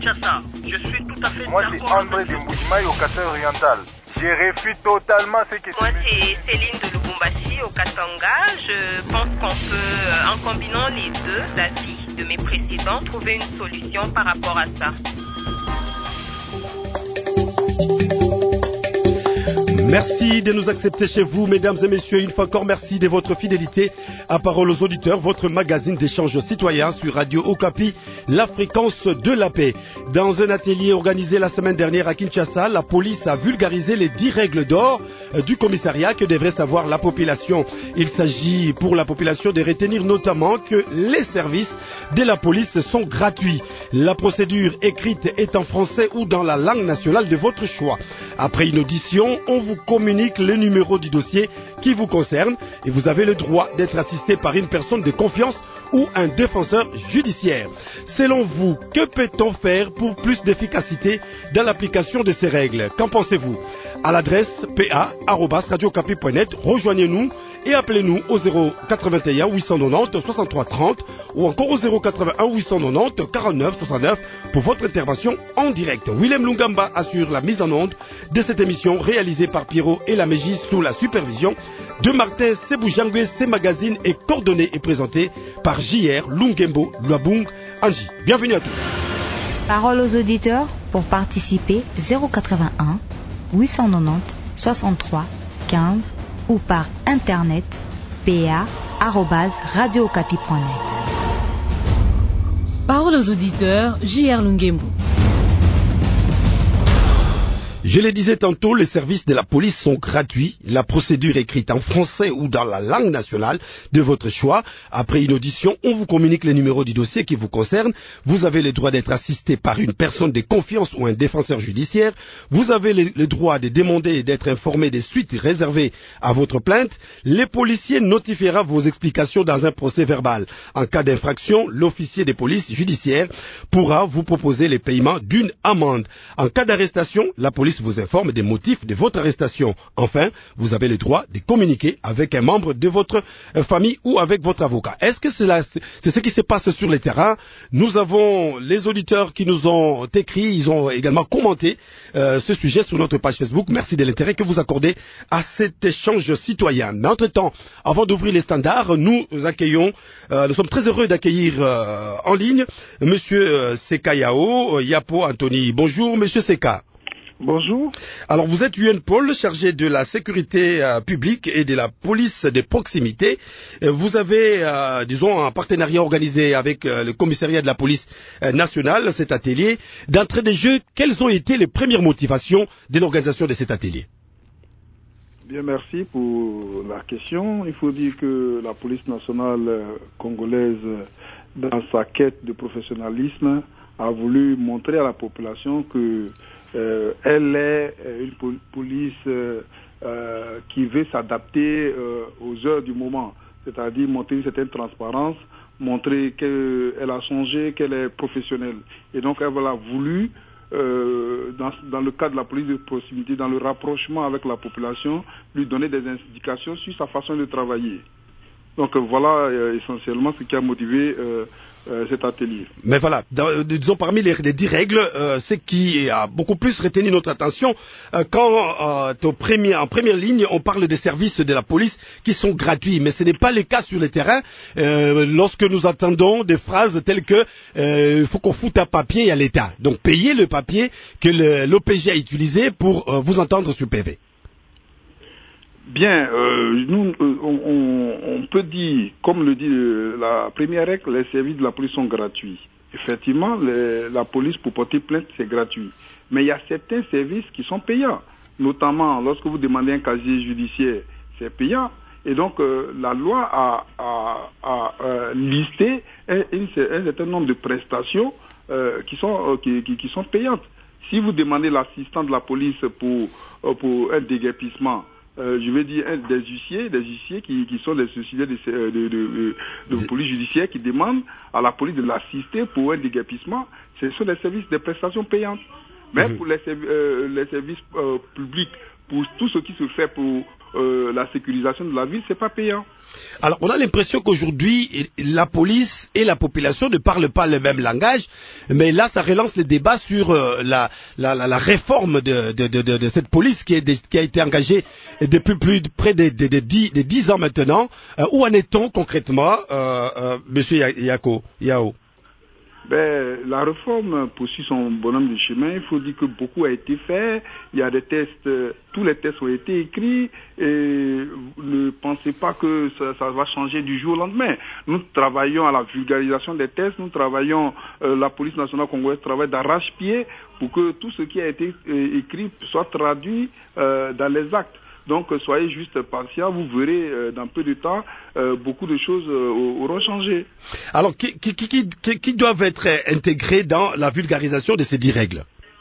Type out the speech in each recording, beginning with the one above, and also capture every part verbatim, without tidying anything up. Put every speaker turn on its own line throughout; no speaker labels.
Kinshasa. Je suis tout à fait
Moi,
d'accord.
c'est André de Moujimaï au Kasai-Oriental. Je réfute totalement ce que
Moi, c'est Céline de Lubumbashi au Katanga. Je pense qu'on peut, en combinant les deux avis de mes précédents, trouver une solution par rapport à ça.
Merci de nous accepter chez vous, mesdames et messieurs. Une fois encore, merci de votre fidélité à Parole aux auditeurs, votre magazine d'échange citoyen sur Radio Okapi, la fréquence de la paix. Dans un atelier organisé la semaine dernière à Kinshasa, la police a vulgarisé les dix règles d'or du commissariat que devrait savoir la population. Il s'agit pour la population de retenir notamment que les services de la police sont gratuits. La procédure écrite est en français ou dans la langue nationale de votre choix. Après une audition, on vous communique le numéro du dossier qui vous concerne et vous avez le droit d'être assisté par une personne de confiance ou un défenseur judiciaire. Selon vous, que peut-on faire pour plus d'efficacité dans l'application de ces règles? Qu'en pensez-vous? À l'adresse p a arobase radio okapi point net, rejoignez-nous et appelez-nous au zéro quatre-vingt-un huit cent quatre-vingt-dix soixante-trois trente ou encore au zéro quatre-vingt-un huit cent quatre-vingt-dix quarante-neuf soixante-neuf pour votre intervention en direct. Willem Lungamba assure la mise en onde de cette émission réalisée par Pierrot et la Mégie sous la supervision de Martin Sebujangwe. Ce magazine est coordonné et présenté par J R Lungembo Luabung Anji. Bienvenue à tous.
Parole aux auditeurs pour participer zéro quatre-vingt-un huit cent quatre-vingt-dix soixante-trois quinze ou par internet p a arobase radio okapi point net.
Parole aux auditeurs, J R Lungembo.
Je le disais tantôt, les services de la police sont gratuits. La procédure écrite en français ou dans la langue nationale de votre choix. Après une audition, on vous communique le numéro du dossier qui vous concerne. Vous avez le droit d'être assisté par une personne de confiance ou un défenseur judiciaire. Vous avez le, le droit de demander et d'être informé des suites réservées à votre plainte. Les policiers notifiera vos explications dans un procès verbal. En cas d'infraction, l'officier de police judiciaire pourra vous proposer le paiement d'une amende. En cas d'arrestation, la police vous informe des motifs de votre arrestation. Enfin, vous avez le droit de communiquer avec un membre de votre famille ou avec votre avocat. Est-ce que c'est, la, c'est ce qui se passe sur le terrain? Nous avons les auditeurs qui nous ont écrit, ils ont également commenté euh, ce sujet sur notre page Facebook. Merci de l'intérêt que vous accordez à cet échange citoyen. Mais entre-temps, avant d'ouvrir les standards, nous accueillons, euh, nous sommes très heureux d'accueillir euh, en ligne Monsieur euh, Seka Yao, Yapo Anthony. Bonjour Monsieur Seka.
Bonjour.
Alors vous êtes U N Pôle, chargé de la sécurité euh, publique et de la police de proximité. Euh, vous avez, euh, disons, un partenariat organisé avec euh, le commissariat de la police euh, nationale, cet atelier. D'entrée de jeu, quelles ont été les premières motivations de l'organisation de cet atelier?
Bien, merci pour la question. Il faut dire que la police nationale congolaise, dans sa quête de professionnalisme, a voulu montrer à la population que euh, elle est une police euh, euh, qui veut s'adapter euh, aux heures du moment, c'est-à-dire montrer une certaine transparence, montrer qu'elle a changé, qu'elle est professionnelle. Et donc elle a voulu, euh, dans, dans le cadre de la police de proximité, dans le rapprochement avec la population, lui donner des indications sur sa façon de travailler. Donc euh, voilà euh, essentiellement ce qui a motivé euh, Euh, cet atelier.
Mais voilà, dans, euh, disons parmi les, les dix règles, euh, ce qui a beaucoup plus retenu notre attention, euh, quand euh, au premier, en première ligne, on parle des services de la police qui sont gratuits, mais ce n'est pas le cas sur le terrain. Euh, lorsque nous entendons des phrases telles que euh, il faut qu'on foute un papier à l'État, donc payez le papier que l'O P G a utilisé pour euh, vous entendre sur P V.
Bien, euh, nous, on, on, on peut dire, comme le dit euh, la première règle, les services de la police sont gratuits. Effectivement, les, la police pour porter plainte, c'est gratuit. Mais il y a certains services qui sont payants. Notamment, lorsque vous demandez un casier judiciaire, c'est payant. Et donc, euh, la loi a, a, a, a listé un, un, un certain nombre de prestations euh, qui, sont, euh, qui, qui, qui sont payantes. Si vous demandez l'assistant de la police pour, euh, pour un déguerpissement, Euh, je vais dire un, des huissiers, des huissiers qui, qui sont des sociétés de, de, de, de, de police judiciaire qui demandent à la police de l'assister pour un déguerpissement. Ce sont des services de prestations payantes. Même mmh. pour les, euh, les services euh, publics pour tout ce qui se fait pour euh, la sécurisation de la ville, c'est pas payant.
Alors, on a l'impression qu'aujourd'hui, la police et la population ne parlent pas le même langage, mais là, ça relance le débat sur euh, la, la, la, la réforme de, de, de, de, de cette police qui, est de, qui a été engagée depuis plus de près de, de, de, dix, de dix ans maintenant. Euh, où en est-on concrètement, euh, euh, Monsieur Yako, Yao?
Ben, la réforme poursuit son bonhomme de chemin. Il faut dire que beaucoup a été fait. Il y a des tests, euh, tous les tests ont été écrits. Et ne pensez pas que ça, ça va changer du jour au lendemain. Nous travaillons à la vulgarisation des tests. Nous travaillons, euh, la police nationale congolaise travaille d'arrache-pied pour que tout ce qui a été euh, écrit soit traduit euh, dans les actes. Donc, soyez juste patient, vous verrez euh, dans peu de temps, euh, beaucoup de choses euh, auront changé.
Alors, qui, qui, qui, qui, qui doivent être intégrés dans la vulgarisation de ces dix règles?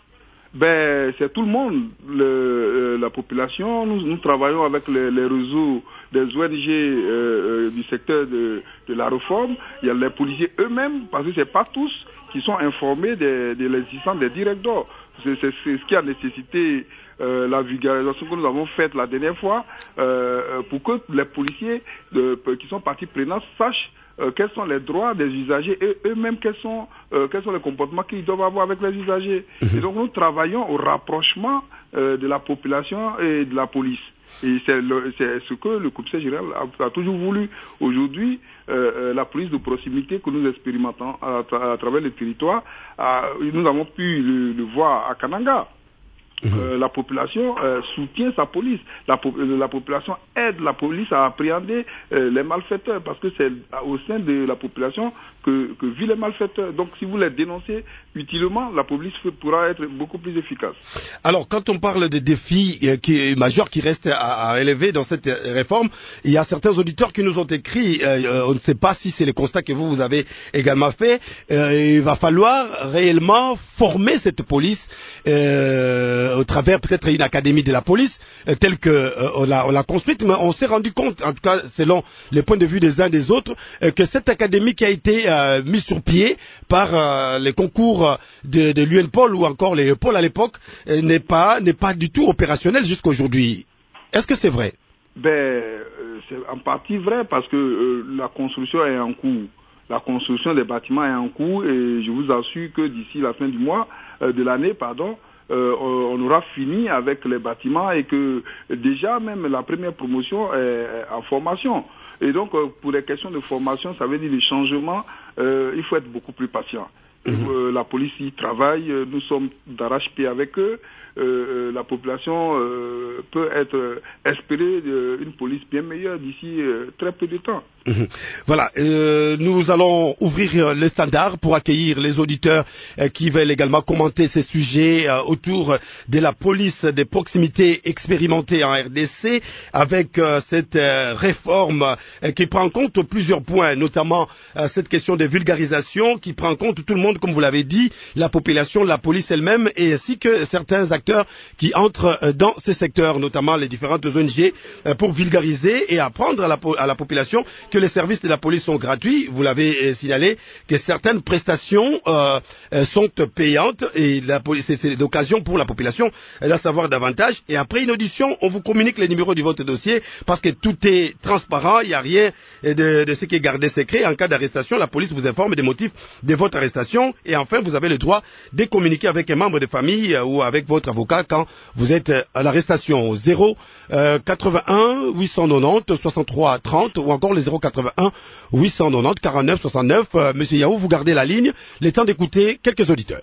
Ben, c'est tout le monde, le, euh, la population. Nous, nous travaillons avec les, les réseaux des O N G euh, euh, du secteur de, de la réforme. Il y a les policiers eux-mêmes, parce que c'est pas tous qui sont informés de, de l'existence des dix règles d'or. C'est, c'est, c'est ce qui a nécessité Euh, la vulgarisation que nous avons faite la dernière fois euh, pour que les policiers de, qui sont partie prenante sachent euh, quels sont les droits des usagers et eux-mêmes quels sont, euh, quels sont les comportements qu'ils doivent avoir avec les usagers. Et donc nous travaillons au rapprochement euh, de la population et de la police. Et c'est, le, c'est ce que le commissaire général a, a toujours voulu. Aujourd'hui, euh, la police de proximité que nous expérimentons à, à, à travers le territoire, à, nous avons pu le, le voir à Kananga. Euh, la population euh, soutient sa police. La, po- la population aide la police à appréhender euh, les malfaiteurs, parce que c'est au sein de la population que, que vivent les malfaiteurs. Donc, si vous les dénoncez utilement, la police pourra être beaucoup plus efficace.
Alors, quand on parle des défis euh, qui, majeurs qui restent à, à élever dans cette euh, réforme, il y a certains auditeurs qui nous ont écrit, euh, on ne sait pas si c'est le constat que vous, vous avez également fait, euh, il va falloir réellement former cette police euh, au travers peut-être une académie de la police euh, telle que euh, on, l'a, on l'a construite, mais on s'est rendu compte, en tout cas selon les points de vue des uns des autres, euh, que cette académie qui a été euh, mise sur pied par euh, les concours de, de l'U N P O L ou encore les pôles à l'époque euh, n'est pas n'est pas du tout opérationnelle jusqu'à aujourd'hui. Est-ce que c'est vrai?
Ben, euh, c'est en partie vrai, parce que euh, la construction est en cours. La construction des bâtiments est en cours, et je vous assure que d'ici la fin du mois, euh, de l'année, pardon, euh, on aura fini avec les bâtiments, et que déjà même la première promotion est en formation. Et donc, euh, pour les questions de formation, ça veut dire les changements, euh, il faut être beaucoup plus patient. Mmh. Euh, la police y travaille, euh, nous sommes d'arrache-pied avec eux. Euh, la population euh, peut être euh, espérer euh, une police bien meilleure d'ici euh, très peu de temps.
Mmh. Voilà, euh, nous allons ouvrir les standards pour accueillir les auditeurs euh, qui veulent également commenter ces sujets euh, autour de la police des proximités expérimentée en R D C, avec euh, cette euh, réforme euh, qui prend en compte plusieurs points, notamment euh, cette question de vulgarisation qui prend en compte tout le monde, comme vous l'avez dit, la population, la police elle-même, et ainsi que certains acteurs qui entrent euh, dans ces secteurs, notamment les différentes O N G, euh, pour vulgariser et apprendre à la, à la population que les services de la police sont gratuits. Vous l'avez euh, signalé, que certaines prestations euh, euh, sont payantes, et la police, c'est, c'est l'occasion pour la population euh, d'en savoir davantage. Et après une audition, on vous communique les numéros de votre dossier, parce que tout est transparent, il n'y a rien de, de ce qui est gardé secret. En cas d'arrestation, la police vous informe des motifs de votre arrestation, et enfin vous avez le droit de communiquer avec un membre de famille euh, ou avec votre avocat quand vous êtes à l'arrestation. zéro quatre-vingt-un huit cent quatre-vingt-dix soixante-trois trente ou encore les zéro quatre-vingt-un huit cent quatre-vingt-dix quarante-neuf soixante-neuf. Euh, Monsieur Yahou, vous gardez la ligne, le temps d'écouter quelques auditeurs.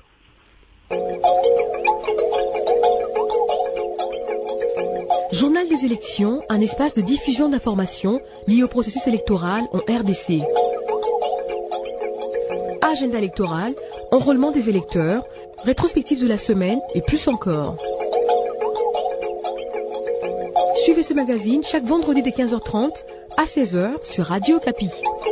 Journal des élections, un espace de diffusion d'informations liées au processus électoral en R D C. Agenda électoral, enrôlement des électeurs, rétrospective de la semaine et plus encore. Suivez ce magazine chaque vendredi dès quinze heures trente à seize heures sur Radio Okapi.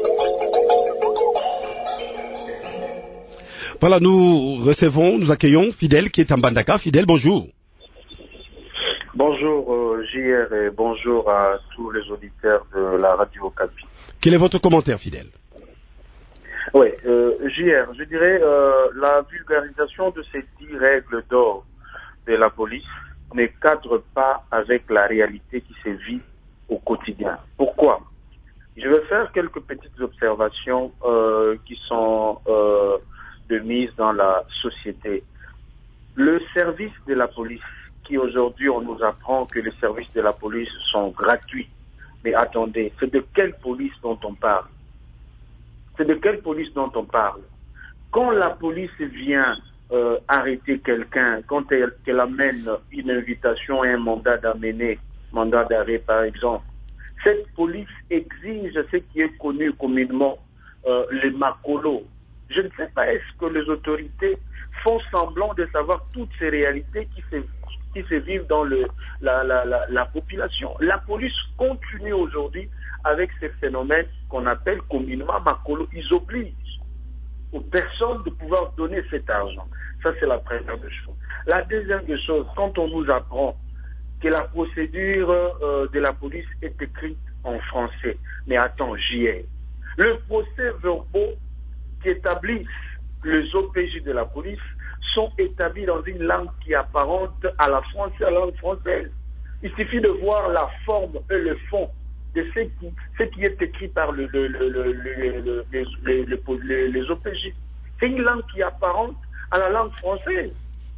Voilà, nous recevons, nous accueillons Fidèle qui est en Bandaka. Fidèle, bonjour.
Bonjour euh, J R et bonjour à tous les auditeurs de la Radio Okapi.
Quel est votre commentaire, Fidèle?
Oui, euh, J R, je dirais euh, la vulgarisation de ces dix règles d'or de la police ne cadre pas avec la réalité qui se vit au quotidien. Pourquoi? Je vais faire quelques petites observations euh, qui sont euh, de mise dans la société. Le service de la police, qui aujourd'hui on nous apprend que les services de la police sont gratuits. Mais attendez, c'est de quelle police dont on parle? C'est de quelle police dont on parle? Quand la police vient euh, arrêter quelqu'un, quand elle, elle amène une invitation et un mandat d'amener, mandat d'arrêt par exemple, cette police exige ce qui est connu communément euh, les macolos. Je ne sais pas, est-ce que les autorités font semblant de savoir toutes ces réalités qui se, qui se vivent dans le, la, la, la, la population. La police continue aujourd'hui avec ces phénomènes qu'on appelle communément macolos. Ils obligent aux personnes de pouvoir donner cet argent. Ça, c'est la première des choses. La deuxième des choses, quand on nous apprend que la procédure euh, de la police est écrite en français. Mais attends, j'y ai. Le procès verbaux qui établissent les O P J de la police sont établis dans une langue qui est apparente à la française, à la langue française. Il suffit de voir la forme et le fond de ce qui, ce qui est écrit par le, le, le, le, le, les, les, les, les O P J. C'est une langue qui est apparente à la langue française.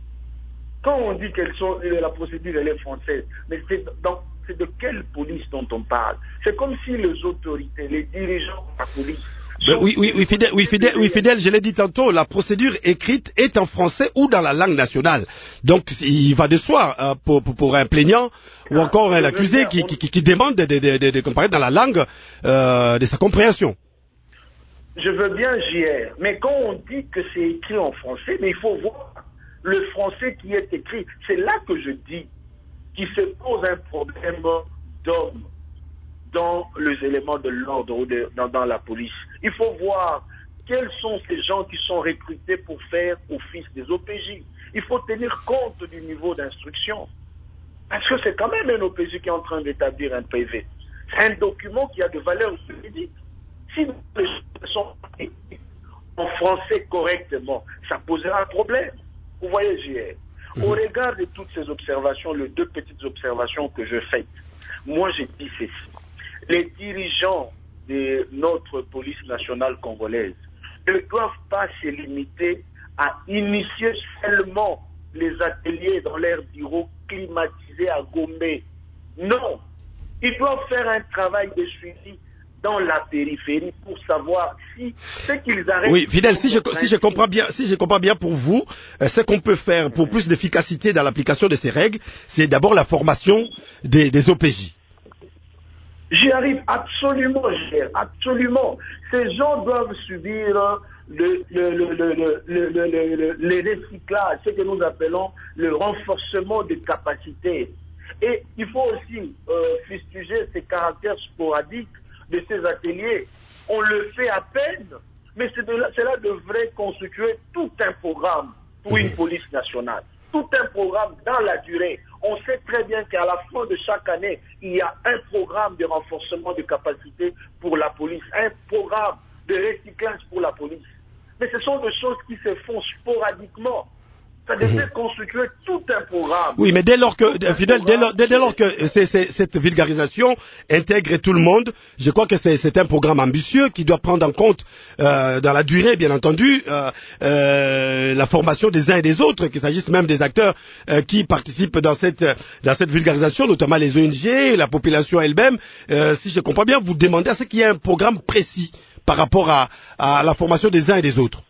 Quand on dit que la procédure elle est française, mais c'est, dans, c'est de quelle police dont on parle? C'est comme si les autorités, les dirigeants de la police...
Ben oui, oui, oui, fidèle, oui, fidèle, oui, fidèle, je l'ai dit tantôt, la procédure écrite est en français ou dans la langue nationale. Donc, il va de soi euh, pour, pour, pour un plaignant ou ah, encore un accusé qui, qui, qui demande de, de, de, de, de comparer dans la langue euh, de sa compréhension.
Je veux bien, J R, mais quand on dit que c'est écrit en français, mais il faut voir le français qui est écrit. C'est là que je dis qu'il se pose un problème d'homme dans les éléments de l'ordre ou de, dans, dans la police. Il faut voir quels sont ces gens qui sont recrutés pour faire office des O P J. Il faut tenir compte du niveau d'instruction. Parce que c'est quand même un O P J qui est en train d'établir un P V. C'est un document qui a de valeur juridique. Si les choses sont en français correctement, ça posera un problème. Vous voyez, J R, au regard de toutes ces observations, les deux petites observations que je fais, moi j'ai dit ceci. Les dirigeants de notre police nationale congolaise ne doivent pas se limiter à initier seulement les ateliers dans leurs bureaux climatisés à Gombe. Non, ils doivent faire un travail de suivi dans la périphérie pour savoir si ce qu'ils arrêtent...
Oui, Fidèle, si je, si je comprends bien, si je comprends bien pour vous, euh, ce qu'on peut faire pour plus d'efficacité dans l'application de ces règles, c'est d'abord la formation des, des O P J.
J'y arrive absolument, j'y arrive absolument. Ces gens doivent subir le, le, le, le, le, le, le, le, le recyclage, ce que nous appelons le renforcement des capacités. Et il faut aussi euh, fustiger ces caractères sporadiques de ces ateliers. On le fait à peine, mais cela devrait constituer tout un programme pour une police nationale. Tout un programme dans la durée. On sait très bien qu'à la fin de chaque année, il y a un programme de renforcement de capacité pour la police, un programme de recyclage pour la police. Mais ce sont des choses qui se font sporadiquement. Ça devait mmh. constituer tout un programme.
Oui, mais dès lors que, Fidèle, dès lors, dès, dès lors que c'est, c'est, cette vulgarisation intègre tout le monde, je crois que c'est, c'est un programme ambitieux qui doit prendre en compte, euh, dans la durée, bien entendu, euh, euh, la formation des uns et des autres, qu'il s'agisse même des acteurs euh, qui participent dans cette, dans cette vulgarisation, notamment les O N G, la population elle-même. Euh, si je comprends bien, vous demandez à ce qu'il y ait un programme précis par rapport à, à la formation des uns et des autres.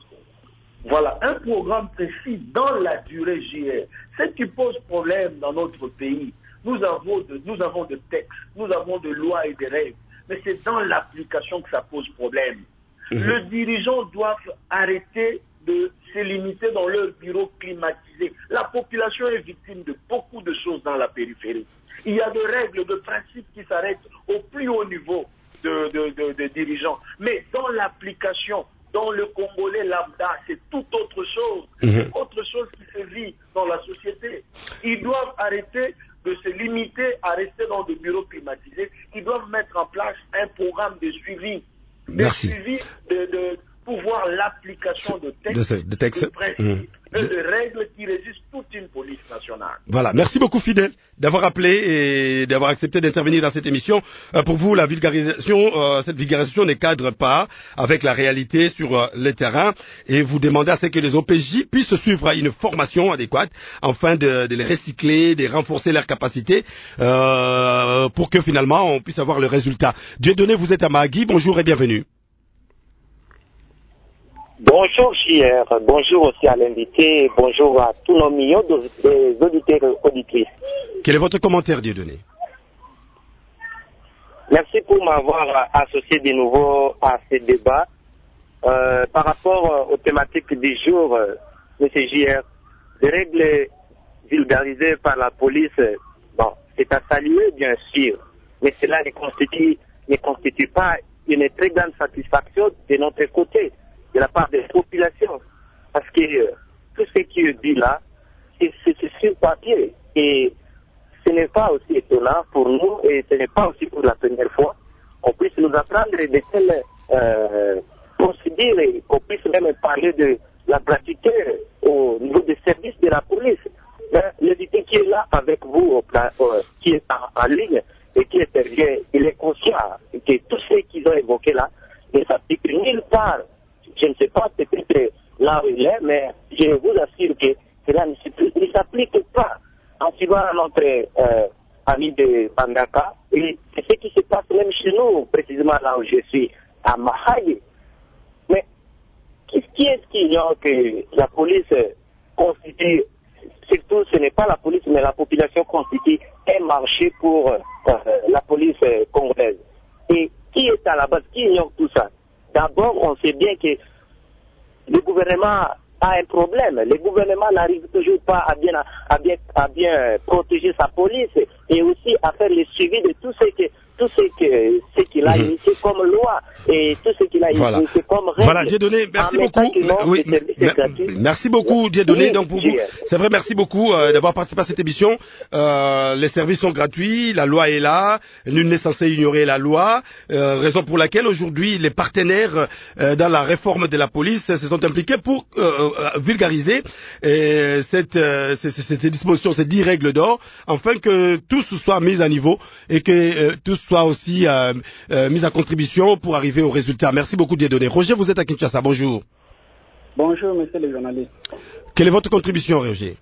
Voilà, un programme précis dans la durée J R. Ce qui pose problème dans notre pays, nous avons, de, nous avons de textes, nous avons de lois et de règles, mais c'est dans l'application que ça pose problème. Mmh. Les dirigeants doivent arrêter de se limiter dans leur bureau climatisé. La population est victime de beaucoup de choses dans la périphérie. Il y a des règles, de principes qui s'arrêtent au plus haut niveau de, de, de, de dirigeants. Mais dans l'application, dans le Congolais lambda, c'est tout autre chose. Mmh. C'est autre chose qui se vit dans la société. Ils doivent arrêter de se limiter à rester dans des bureaux climatisés. Ils doivent mettre en place un programme de suivi.
Merci.
De suivi de, de pouvoir l'application de textes,
de, de, texte.
de principes, mmh. et de règles qui régissent toute une politique. police nationale.
Voilà, merci beaucoup Fidèle d'avoir appelé et d'avoir accepté d'intervenir dans cette émission. Euh, pour vous, la vulgarisation, euh, cette vulgarisation ne cadre pas avec la réalité sur euh, le terrain et vous demandez à ce que les O P J puissent suivre une formation adéquate afin de, de les recycler, de renforcer leurs capacités euh, pour que finalement on puisse avoir le résultat. Dieudonné, vous êtes à Mahagui, bonjour et bienvenue.
Bonjour J R, bonjour aussi à l'invité, bonjour à tous nos millions d'auditeurs et auditrices.
Quel est votre commentaire, Dieudonné?
Merci pour m'avoir associé de nouveau à ce débat. Euh, par rapport aux thématiques du jour, euh, M. J R, les règles vulgarisées par la police, bon, c'est à saluer bien sûr, mais cela ne constitue, ne constitue pas une très grande satisfaction de notre côté, de la part des populations. Parce que euh, tout ce qui est dit là, c'est sur papier. Et ce n'est pas aussi étonnant pour nous, et ce n'est pas aussi pour la première fois qu'on puisse nous apprendre de telles euh, procédures et qu'on puisse même parler de la gratuité au niveau des services de la police. L'invité qui est là avec vous, euh, qui est en, en ligne et qui intervient, il est conscient que tout ce qu'ils ont évoqué là ne s'applique nulle part. Je ne sais pas peut-être là où il est, mais je vous assure que cela ne s'applique pas. En suivant notre euh, ami de Bandaka, et c'est ce qui se passe même chez nous, précisément là où je suis, à Mahagui. Mais qui, qui est-ce qui ignore que la police constitue, surtout ce n'est pas la police, mais la population constitue un marché pour euh, la police euh, congolaise. Et qui est à la base, qui ignore tout ça? D'abord, on sait bien que le gouvernement a un problème. Le gouvernement n'arrive toujours pas à bien, à bien, à bien protéger sa police et aussi à faire le suivi de tout ce que, tout ce que, ce qu'il a initié comme loi et tout ce qu'il a
voilà.
initié comme règle.
Voilà, Dieudonné, merci beaucoup. Oui, merci beaucoup, Dieudonné. Donc pour vous, c'est vrai, merci beaucoup euh, d'avoir participé à cette émission. Euh, les services sont gratuits, la loi est là, nul n'est censé ignorer la loi. Euh, raison pour laquelle aujourd'hui les partenaires euh, dans la réforme de la police se sont impliqués pour euh, vulgariser euh, cette, euh, ces, ces, ces dispositions, ces dix règles d'or, afin que tous soient mis à niveau et que euh, tous soient aussi euh, euh, mis à contribution pour arriver au résultat. Merci beaucoup, Dieudonné. Roger, vous êtes à Kinshasa. Bonjour.
Bonjour, monsieur le journaliste.
Quelle est votre contribution, Roger?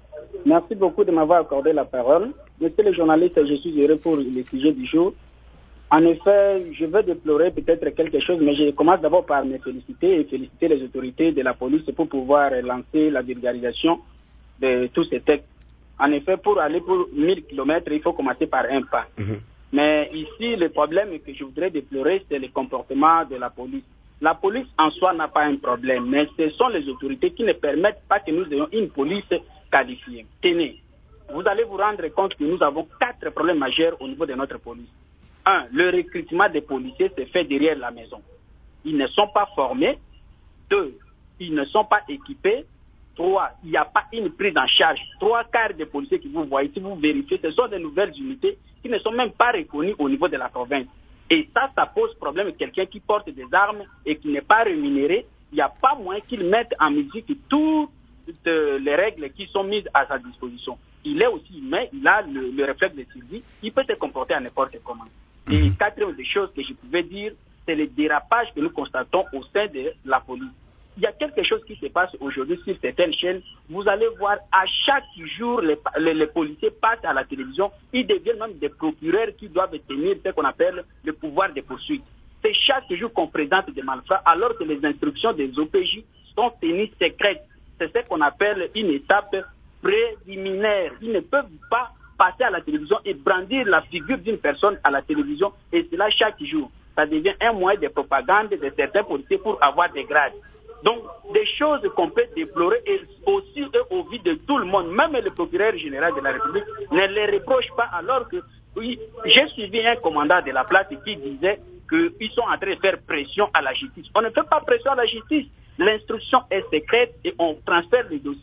Merci beaucoup de m'avoir accordé la parole. Monsieur le journaliste, je suis heureux pour le sujet du jour. En effet, je veux déplorer peut-être quelque chose, mais je commence d'abord par me féliciter et féliciter les autorités de la police pour pouvoir lancer la vulgarisation de tous ces textes. En effet, pour aller pour mille kilomètres, il faut commencer par un pas. Mmh. Mais ici, le problème que je voudrais déplorer, c'est le comportement de la police. La police en soi n'a pas un problème, mais ce sont les autorités qui ne permettent pas que nous ayons une police qualifiée. Tenez, vous allez vous rendre compte que nous avons quatre problèmes majeurs au niveau de notre police. Un, le recrutement des policiers se fait derrière la maison. Ils ne sont pas formés. Deux, ils ne sont pas équipés. Trois, il n'y a pas une prise en charge. Trois quarts des policiers que vous voyez, si vous vérifiez, ce sont des nouvelles unités qui ne sont même pas reconnues au niveau de la province. Et ça, ça pose problème. Quelqu'un qui porte des armes et qui n'est pas rémunéré, il n'y a pas moyen qu'il mette en musique toutes les règles qui sont mises à sa disposition. Il est aussi humain, il a le, le réflexe de survie, il peut se comporter à n'importe comment. Et quatrième des choses que je pouvais dire, c'est le dérapage que nous constatons au sein de la police. Il y a quelque chose qui se passe aujourd'hui sur certaines chaînes. Vous allez voir, à chaque jour, les, les, les policiers passent à la télévision. Ils deviennent même des procureurs qui doivent tenir ce qu'on appelle le pouvoir de poursuite. C'est chaque jour qu'on présente des malfrats, alors que les instructions des O P J sont tenues secrètes. C'est ce qu'on appelle une étape préliminaire. Ils ne peuvent pas passer à la télévision et brandir la figure d'une personne à la télévision, et cela chaque jour. Ça devient un moyen de propagande de certains policiers pour avoir des grades. Donc, des choses qu'on peut déplorer, et aussi au vu de tout le monde, même le procureur général de la République ne les reproche pas, alors que, oui, j'ai suivi un commandant de la place qui disait qu'ils sont en train de faire pression à la justice. On ne fait pas pression à la justice. L'instruction est secrète et on transfère les dossiers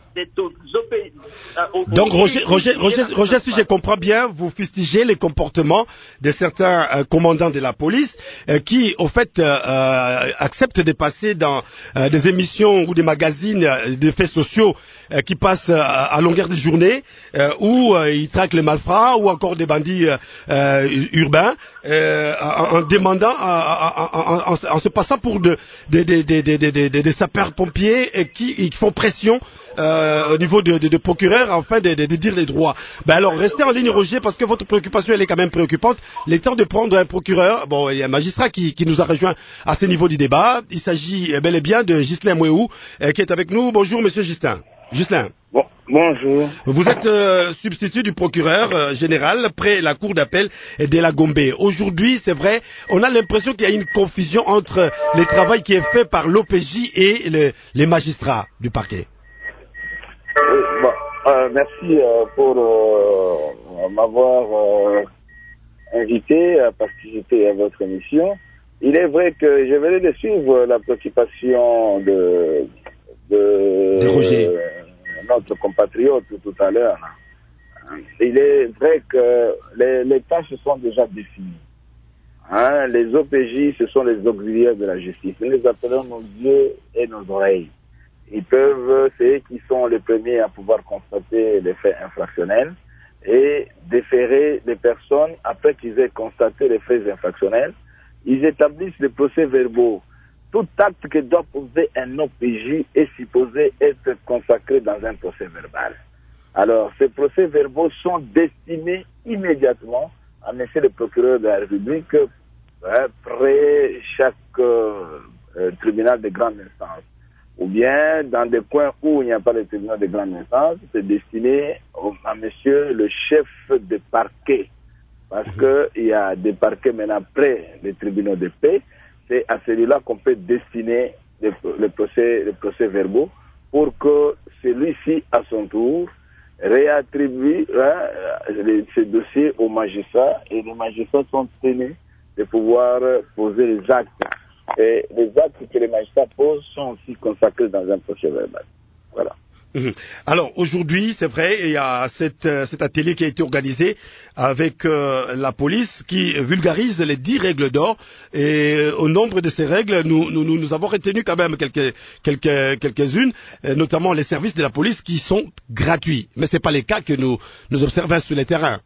c'est aux O P J. Euh,
Donc, Roger, Roger, Roger, Roger, si je comprends bien, vous fustigez les comportements de certains euh, commandants de la police euh, qui, au fait, euh, euh, acceptent de passer dans euh, des émissions ou des magazines euh, de faits sociaux euh, qui passent euh, à longueur de journée, euh, où euh, ils traquent les malfrats ou encore des bandits euh, euh, urbains, euh, en, en demandant, en, en, en, en se passant pour de, de, de, de, de, de, de, de sapeurs-pompiers et qui, qui font pression Euh, au niveau de, de, de procureur, afin de, de, de dire les droits. Ben alors, restez en ligne, Roger, parce que votre préoccupation, elle est quand même préoccupante. Il est temps de prendre un procureur. Bon, il y a un magistrat qui, qui nous a rejoint à ce niveau du débat. Il s'agit bel et bien de Ghislain Mouéou, euh, qui est avec nous. Bonjour, monsieur Ghislain. Ghislain.
Bon, bonjour.
Vous êtes euh, substitut du procureur euh, général près la cour d'appel de la Gombe. Aujourd'hui, c'est vrai, on a l'impression qu'il y a une confusion entre le travail qui est fait par l'O P J et le, les magistrats du parquet.
Oui, bon, euh, merci euh, pour euh, m'avoir euh, invité à participer à votre émission. Il est vrai que je venais de suivre la préoccupation de, de,
de Roger,
euh, notre compatriote tout à l'heure. Il est vrai que les, les tâches sont déjà définies. Hein, les O P J, ce sont les auxiliaires de la justice. Nous les appelons nos yeux et nos oreilles. Ils peuvent, c'est eux qui sont les premiers à pouvoir constater les faits infractionnels et déférer les personnes après qu'ils aient constaté les faits infractionnels. Ils établissent les procès-verbaux. Tout acte que doit poser un O P J est supposé être consacré dans un procès-verbal. Alors, ces procès-verbaux sont destinés immédiatement à monsieur le procureur de la République après chaque euh, tribunal de grande instance. Ou bien dans des coins où il n'y a pas de tribunal de grande instance, c'est destiné au, à monsieur le chef de parquet. Parce que il y a des parquets maintenant près des tribunaux de paix, c'est à celui-là qu'on peut destiner les, les procès, les procès verbaux pour que celui-ci, à son tour, réattribue hein, les, ces dossiers aux magistrats et les magistrats sont tenus de pouvoir poser les actes. Et les actes que les magistrats posent sont aussi consacrés dans un procès verbal. Voilà.
Alors aujourd'hui, c'est vrai, il y a cette, euh, cet atelier qui a été organisé avec euh, la police qui vulgarise les dix règles d'or. Et euh, au nombre de ces règles, nous, nous, nous avons retenu quand même quelques, quelques, quelques-unes, euh, notamment les services de la police qui sont gratuits. Mais c'est pas les cas que nous, nous observons sur le terrain.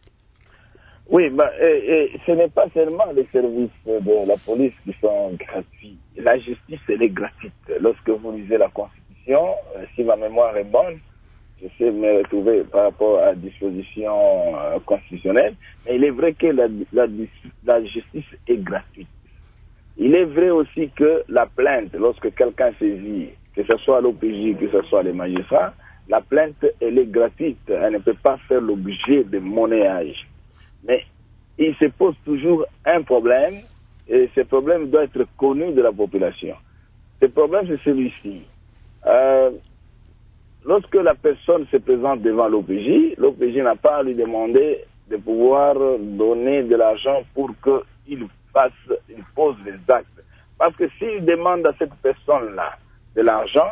Oui, bah, et, et ce n'est pas seulement les services de la police qui sont gratuits. La justice, elle est gratuite. Lorsque vous lisez la Constitution, euh, si ma mémoire est bonne, je sais me retrouver par rapport à la disposition euh, constitutionnelle, mais il est vrai que la, la, la justice est gratuite. Il est vrai aussi que la plainte, lorsque quelqu'un saisit, que ce soit l'O P J, que ce soit les magistrats, la plainte, elle est gratuite. Elle ne peut pas faire l'objet de monnayage. Mais il se pose toujours un problème, et ce problème doit être connu de la population. Ce problème, c'est celui-ci. Euh, lorsque la personne se présente devant l'O P J, l'O P J n'a pas à lui demander de pouvoir donner de l'argent pour qu'il fasse, il pose les actes. Parce que s'il demande à cette personne-là de l'argent,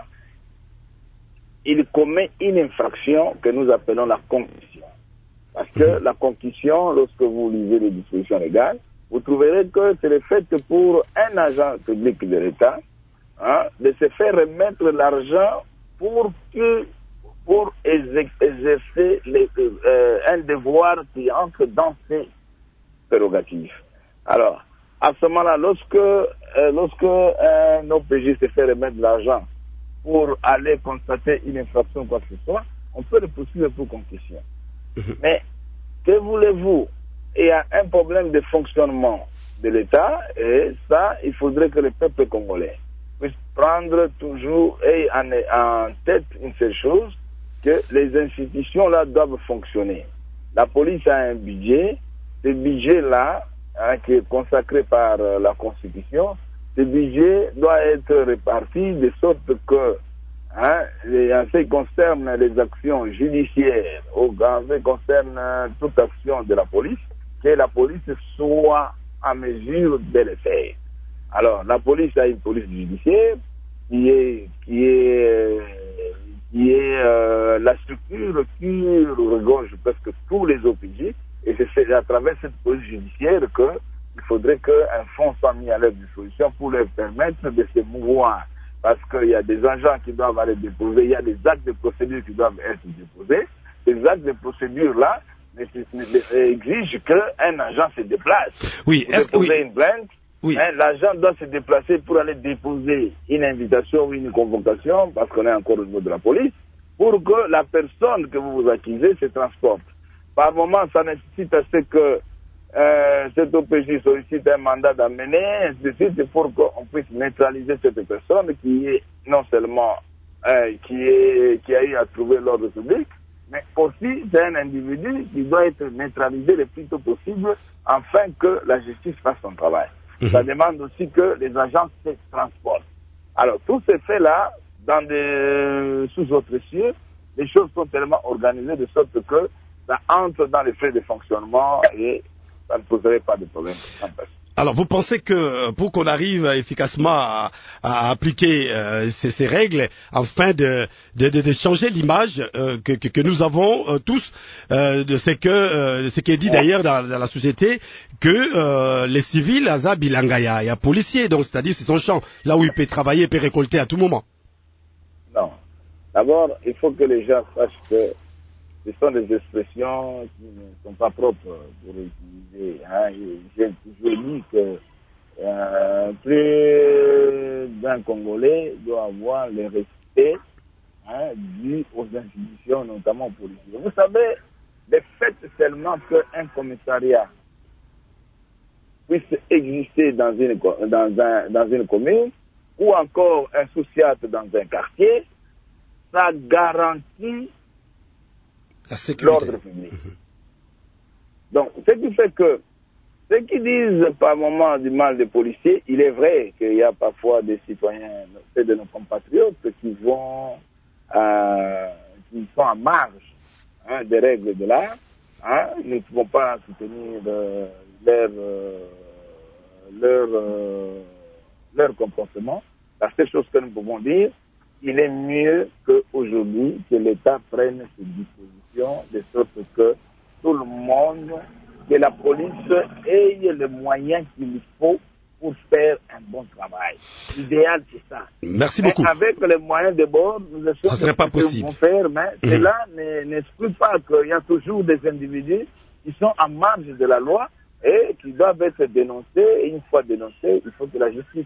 il commet une infraction que nous appelons la concussion. Parce que la concussion, lorsque vous lisez les dispositions légales, vous trouverez que c'est le fait pour un agent public de l'État hein, de se faire remettre l'argent pour que pour exercer les, euh, un devoir qui entre dans ses prérogatives. Alors, à ce moment-là, lorsque, euh, lorsque un O P J se fait remettre de l'argent pour aller constater une infraction ou quoi que ce soit, on peut le poursuivre pour concussion. Mais que voulez-vous? Il y a un problème de fonctionnement de l'État et ça, il faudrait que le peuple congolais puisse prendre toujours et en, en tête une seule chose, que les institutions là doivent fonctionner. La police a un budget, ce budget-là, hein, qui est consacré par euh, la Constitution, ce budget doit être réparti de sorte que Hein, et en ce qui concerne les actions judiciaires, ou en ce qui concerne euh, toute action de la police, que la police soit en mesure de le faire. Alors, la police a une police judiciaire qui est, qui est, qui est euh, la structure qui regorge presque tous les O P J, et c'est à travers cette police judiciaire qu'il faudrait qu'un fonds soit mis à leur disposition pour leur permettre de se mouvoir. Parce qu'il y a des agents qui doivent aller déposer, il y a des actes de procédure qui doivent être déposés. Ces actes de procédure-là exigent qu'un agent se déplace.
Oui,
pour déposer
oui.
une plainte,
oui.
hein, l'agent doit se déplacer pour aller déposer une invitation ou une convocation, parce qu'on est encore au niveau de la police, pour que la personne que vous vous accusez se transporte. Par moment, ça nécessite à ce que Euh, cet O P J sollicite un mandat d'amener, ainsi de suite, pour qu'on puisse neutraliser cette personne qui est non seulement euh, qui, est, qui a eu à trouver l'ordre public, mais aussi c'est un individu qui doit être neutralisé le plus tôt possible afin que la justice fasse son travail. Mmh. Ça demande aussi que les agents se transportent. Alors, tous ces faits-là, dans des sous autres cieux, les choses sont tellement organisées de sorte que ça entre dans les frais de fonctionnement et ça ne poserait pas de problème.
Alors, vous pensez que pour qu'on arrive efficacement à, à appliquer euh, ces, ces règles, afin de, de, de, de changer l'image euh, que, que, que nous avons euh, tous, euh, de ce que euh, ce qui est dit d'ailleurs dans, dans la société, que euh, les civils, Aza Bilanga, il y a, il y a policier, donc c'est-à-dire c'est son champ, là où il peut travailler, il peut récolter à tout moment.
Non. D'abord, il faut que les gens sachent que ce sont des expressions qui ne sont pas propres pour utiliser. Hein. J'ai toujours dit que euh, plus d'un Congolais doit avoir le respect hein, dû aux institutions, notamment politiques. Vous savez, le fait seulement qu'un commissariat puisse exister dans une, dans, un, dans une commune ou encore un sous-siat dans un quartier, ça garantit l'ordre public. Mmh. Donc, ce qui fait que ceux qui disent par moment du mal des policiers, il est vrai qu'il y a parfois des citoyens, de nos compatriotes, qui vont, euh, qui sont en marge hein, des règles de l'art. Hein, ils ne pouvons pas soutenir euh, leur, euh, leur, euh, leur comportement. La seule chose que nous pouvons dire, il est mieux qu'aujourd'hui que l'État prenne ses dispositions de sorte que tout le monde, que la police ait les moyens qu'il faut pour faire un bon travail. L'idéal, c'est ça.
Merci
mais
beaucoup.
Avec les moyens de bord, nous essayons
ça serait pas possible.
De faire, mais mmh. cela n'exclut pas qu'il y a toujours des individus qui sont en marge de la loi et qui doivent être dénoncés. Et une fois dénoncés, il faut que la justice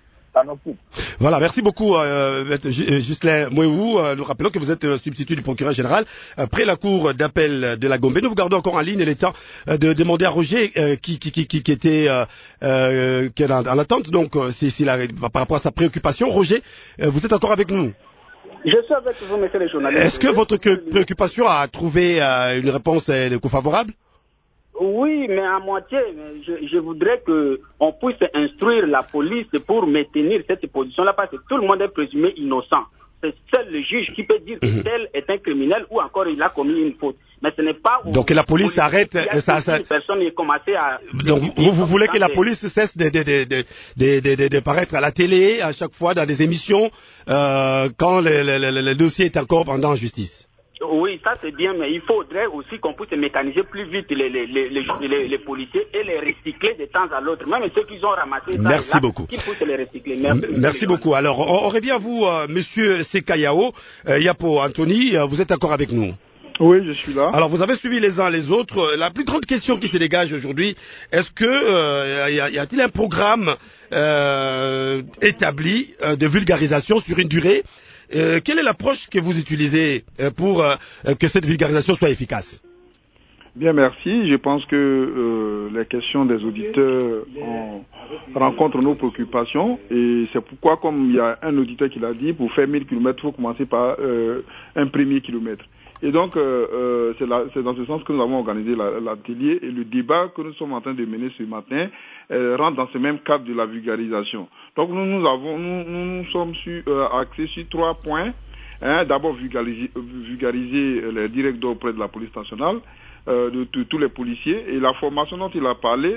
Voilà, merci beaucoup euh, Ghislain Mouéhou. Euh, nous rappelons que vous êtes le substitut du procureur général euh, près la cour d'appel de la Gombe. Nous vous gardons encore en ligne l'état euh, de demander à Roger euh, qui, qui, qui, qui était euh, euh, qui est en, en attente, donc euh, c'est, c'est la, par rapport à sa préoccupation. Roger, euh, vous êtes encore avec nous?
Je suis avec vous, monsieur le journaliste.
Est-ce que votre préoccupation a trouvé euh, une réponse euh, favorable?
Oui, mais à moitié. Je, je voudrais qu'on puisse instruire la police pour maintenir cette position-là, parce que tout le monde est présumé innocent. C'est seul le juge qui peut dire que mmh. tel est un criminel ou encore il a commis une faute. Mais ce n'est pas...
Donc la police arrête... Ça, ça...
Personne n'est commencé à...
Donc vous, vous voulez que la police cesse de, de, de, de, de, de, de, de paraître à la télé, à chaque fois dans des émissions, euh, quand le, le, le, le dossier est encore pendant en justice?
Oui, ça c'est bien, mais il faudrait aussi qu'on puisse mécaniser plus vite les, les, les, les, les, les policiers et les recycler de temps à l'autre. Même ceux qui ont ramassé ça,
merci
là,
beaucoup.
Qui puissent les recycler. Merci,
merci beaucoup. Alors, on, on revient à vous, euh, monsieur Sekayao, euh, Yapo Anthony, euh, vous êtes d'accord avec nous?
Oui, je suis là.
Alors, vous avez suivi les uns les autres. La plus grande question qui se dégage aujourd'hui, est-ce que euh, y, a, y a-t-il un programme euh, établi euh, de vulgarisation sur une durée? Euh, quelle est l'approche que vous utilisez euh, pour euh, que cette vulgarisation soit efficace?
Bien, merci. Je pense que euh, les questions des auditeurs on rencontrent nos préoccupations et c'est pourquoi, comme il y a un auditeur qui l'a dit, pour faire mille kilomètres, il faut commencer par euh, un premier kilomètre. Et donc, euh, euh, c'est, la, c'est dans ce sens que nous avons organisé la, l'atelier et le débat que nous sommes en train de mener ce matin euh, rentre dans ce même cadre de la vulgarisation. Donc, nous nous avons, nous, nous, nous sommes sur, euh, axés sur trois points. Hein, d'abord, vulgariser, vulgariser les directeurs auprès de la police nationale, euh, de, de tous les policiers, et la formation dont il a parlé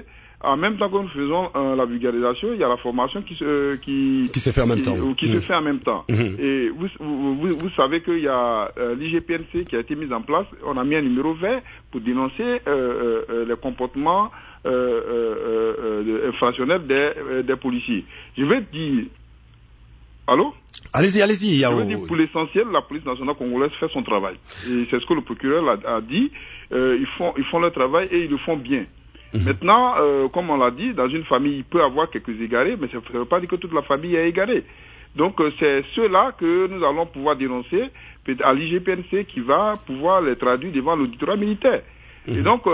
en même temps que nous faisons euh, la vulgarisation, il y a la formation qui se qui,
qui se fait en même
qui,
temps.
Qui
mmh.
se fait en même temps. Mmh. Et vous, vous, vous savez qu'il y a euh, l'I G P N C qui a été mise en place. On a mis un numéro vert pour dénoncer euh, euh, les comportements euh, euh, euh, infractionnels des, euh, des policiers. Je vais dire... Allô?
Allez-y, allez-y.
Je veux dire, pour l'essentiel, la police nationale congolaise fait son travail. Et c'est ce que le procureur a, a dit. Euh, ils font, ils font leur travail et ils le font bien. Mmh. Maintenant, euh, comme on l'a dit, dans une famille, il peut y avoir quelques égarés, mais ça ne veut pas dire que toute la famille est égarée. Donc, euh, c'est ceux-là que nous allons pouvoir dénoncer à l'I G P N C qui va pouvoir les traduire devant l'auditorat militaire. Mmh. Et donc, euh,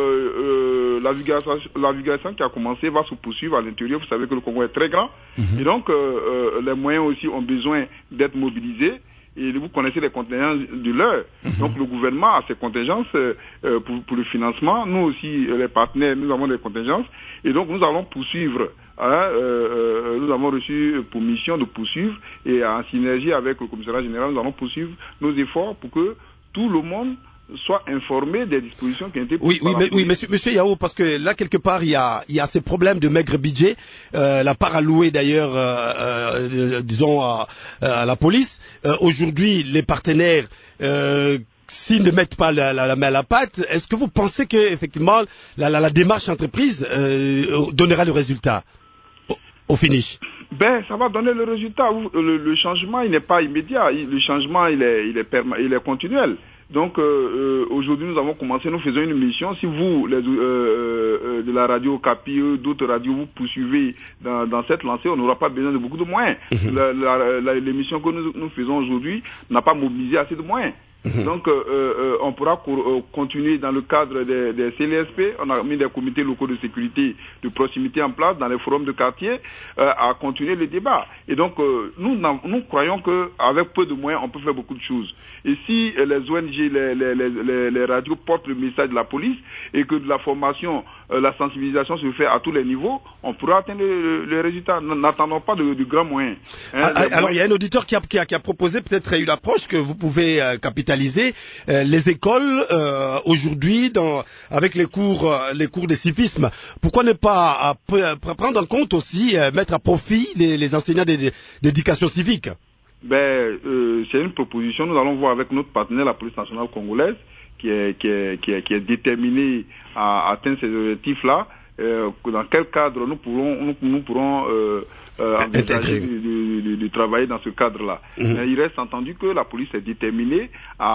euh, la, vulgarisation, la vulgarisation qui a commencé va se poursuivre à l'intérieur. Vous savez que le Congo est très grand. Mmh. Et donc, euh, euh, les moyens aussi ont besoin d'être mobilisés. Et vous connaissez les contingences de l'heure. Mmh. Donc, le gouvernement a ses contingences euh, pour, pour le financement. Nous aussi, les partenaires, nous avons des contingences. Et donc, nous allons poursuivre. Hein, euh, nous avons reçu pour mission de poursuivre. Et en synergie avec le commissariat général, nous allons poursuivre nos efforts pour que tout le monde soit informé des dispositions qui ont été prises.
Oui, oui, mais, oui, monsieur, monsieur Yao, parce que là quelque part il y a, il y a ces problèmes de maigre budget, euh, la part allouée d'ailleurs, euh, euh, disons à, à la police. Euh, aujourd'hui, les partenaires, euh, s'ils ne mettent pas la, la, la main à la pâte, est-ce que vous pensez que effectivement la, la, la démarche entreprise euh, donnera le résultat au, au finish?
Ben, ça va donner le résultat. Le, le changement, il n'est pas immédiat. Le changement, il est, il est, perma, il est continuel. Donc euh, euh, aujourd'hui nous avons commencé, nous faisons une mission. Si vous, les, euh, euh, de la radio Okapi, d'autres radios, vous poursuivez dans, dans cette lancée, on n'aura pas besoin de beaucoup de moyens. Mmh. La, la, la, l'émission que nous, nous faisons aujourd'hui n'a pas mobilisé assez de moyens. Mmh. Donc euh, euh, on pourra co- continuer dans le cadre des, des C L S P. On a mis des comités locaux de sécurité de proximité en place dans les forums de quartier euh, à continuer le débat. Et donc euh, nous, nous croyons qu'avec peu de moyens on peut faire beaucoup de choses. Et si euh, les O N G, les, les, les, les radios portent le message de la police et que de la formation, euh, la sensibilisation se fait à tous les niveaux, on pourra atteindre le, le résultat. N'attendons pas de, de grands moyens.
Hein, ah, alors moyens... il y a un auditeur qui a, qui a, qui a proposé peut-être une approche que vous pouvez euh, capitaliser. Euh, les écoles euh, aujourd'hui dans, avec les cours, euh, les cours de civisme. Pourquoi ne pas euh, prendre en compte aussi, euh, mettre à profit les, les enseignants d'éducation civique?
Ben, euh, c'est une proposition. Nous allons voir avec notre partenaire, la police nationale congolaise, qui est, qui est, qui est, qui est déterminée à atteindre ces objectifs-là. Euh, dans quel cadre nous pourrons, nous, nous pourrons euh, euh, envisager de, de, de, de travailler dans ce cadre-là. Mmh. Mais il reste entendu que la police est déterminée à,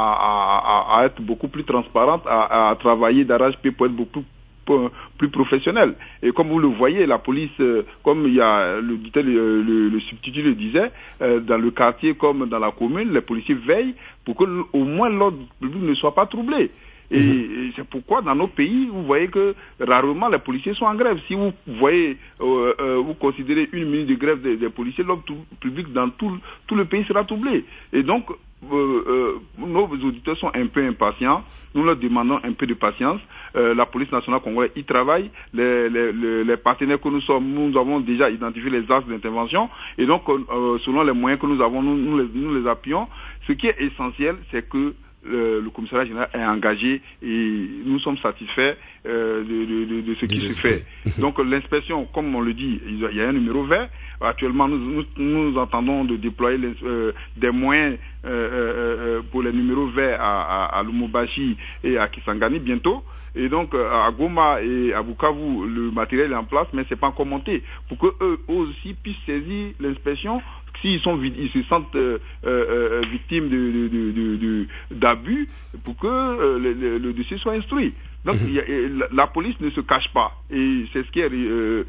à, à être beaucoup plus transparente, à, à travailler d'arrache-pied pour être beaucoup plus professionnel. Et comme vous le voyez, la police, euh, comme il y a le, le, le, le substitut le disait, euh, dans le quartier comme dans la commune, les policiers veillent pour que au moins l'ordre public ne soit pas troublé. Et, mmh. et c'est pourquoi dans nos pays, vous voyez que rarement les policiers sont en grève. Si vous voyez, euh, euh, vous considérez une minute de grève des, des policiers, l'ordre public dans tout, tout le pays sera troublé. Et donc, euh, euh, nos auditeurs sont un peu impatients. Nous leur demandons un peu de patience. Euh, la police nationale congolaise y travaille. Les, les, les, les partenaires que nous sommes, nous avons déjà identifié les axes d'intervention. Et donc, euh, selon les moyens que nous avons, nous, nous, les, nous les appuyons. Ce qui est essentiel, c'est que Le, le commissariat général est engagé et nous sommes satisfaits euh, de, de, de, de ce qui se fait. Donc l'inspection, comme on le dit, il y a un numéro vert. Actuellement, nous, nous, nous entendons de déployer les, euh, des moyens euh, euh, pour les numéros verts à, à, à Lumumbashi et à Kisangani bientôt. Et donc à Goma et à Bukavu, le matériel est en place, mais c'est pas encore monté. Pour que eux aussi puissent saisir l'inspection. S'ils sont, ils se sentent euh, euh, victimes de, de, de, de, de, d'abus, pour que euh, le, le, le dossier soit instruit. Donc il y a, la, la police ne se cache pas, et c'est ce qui est euh,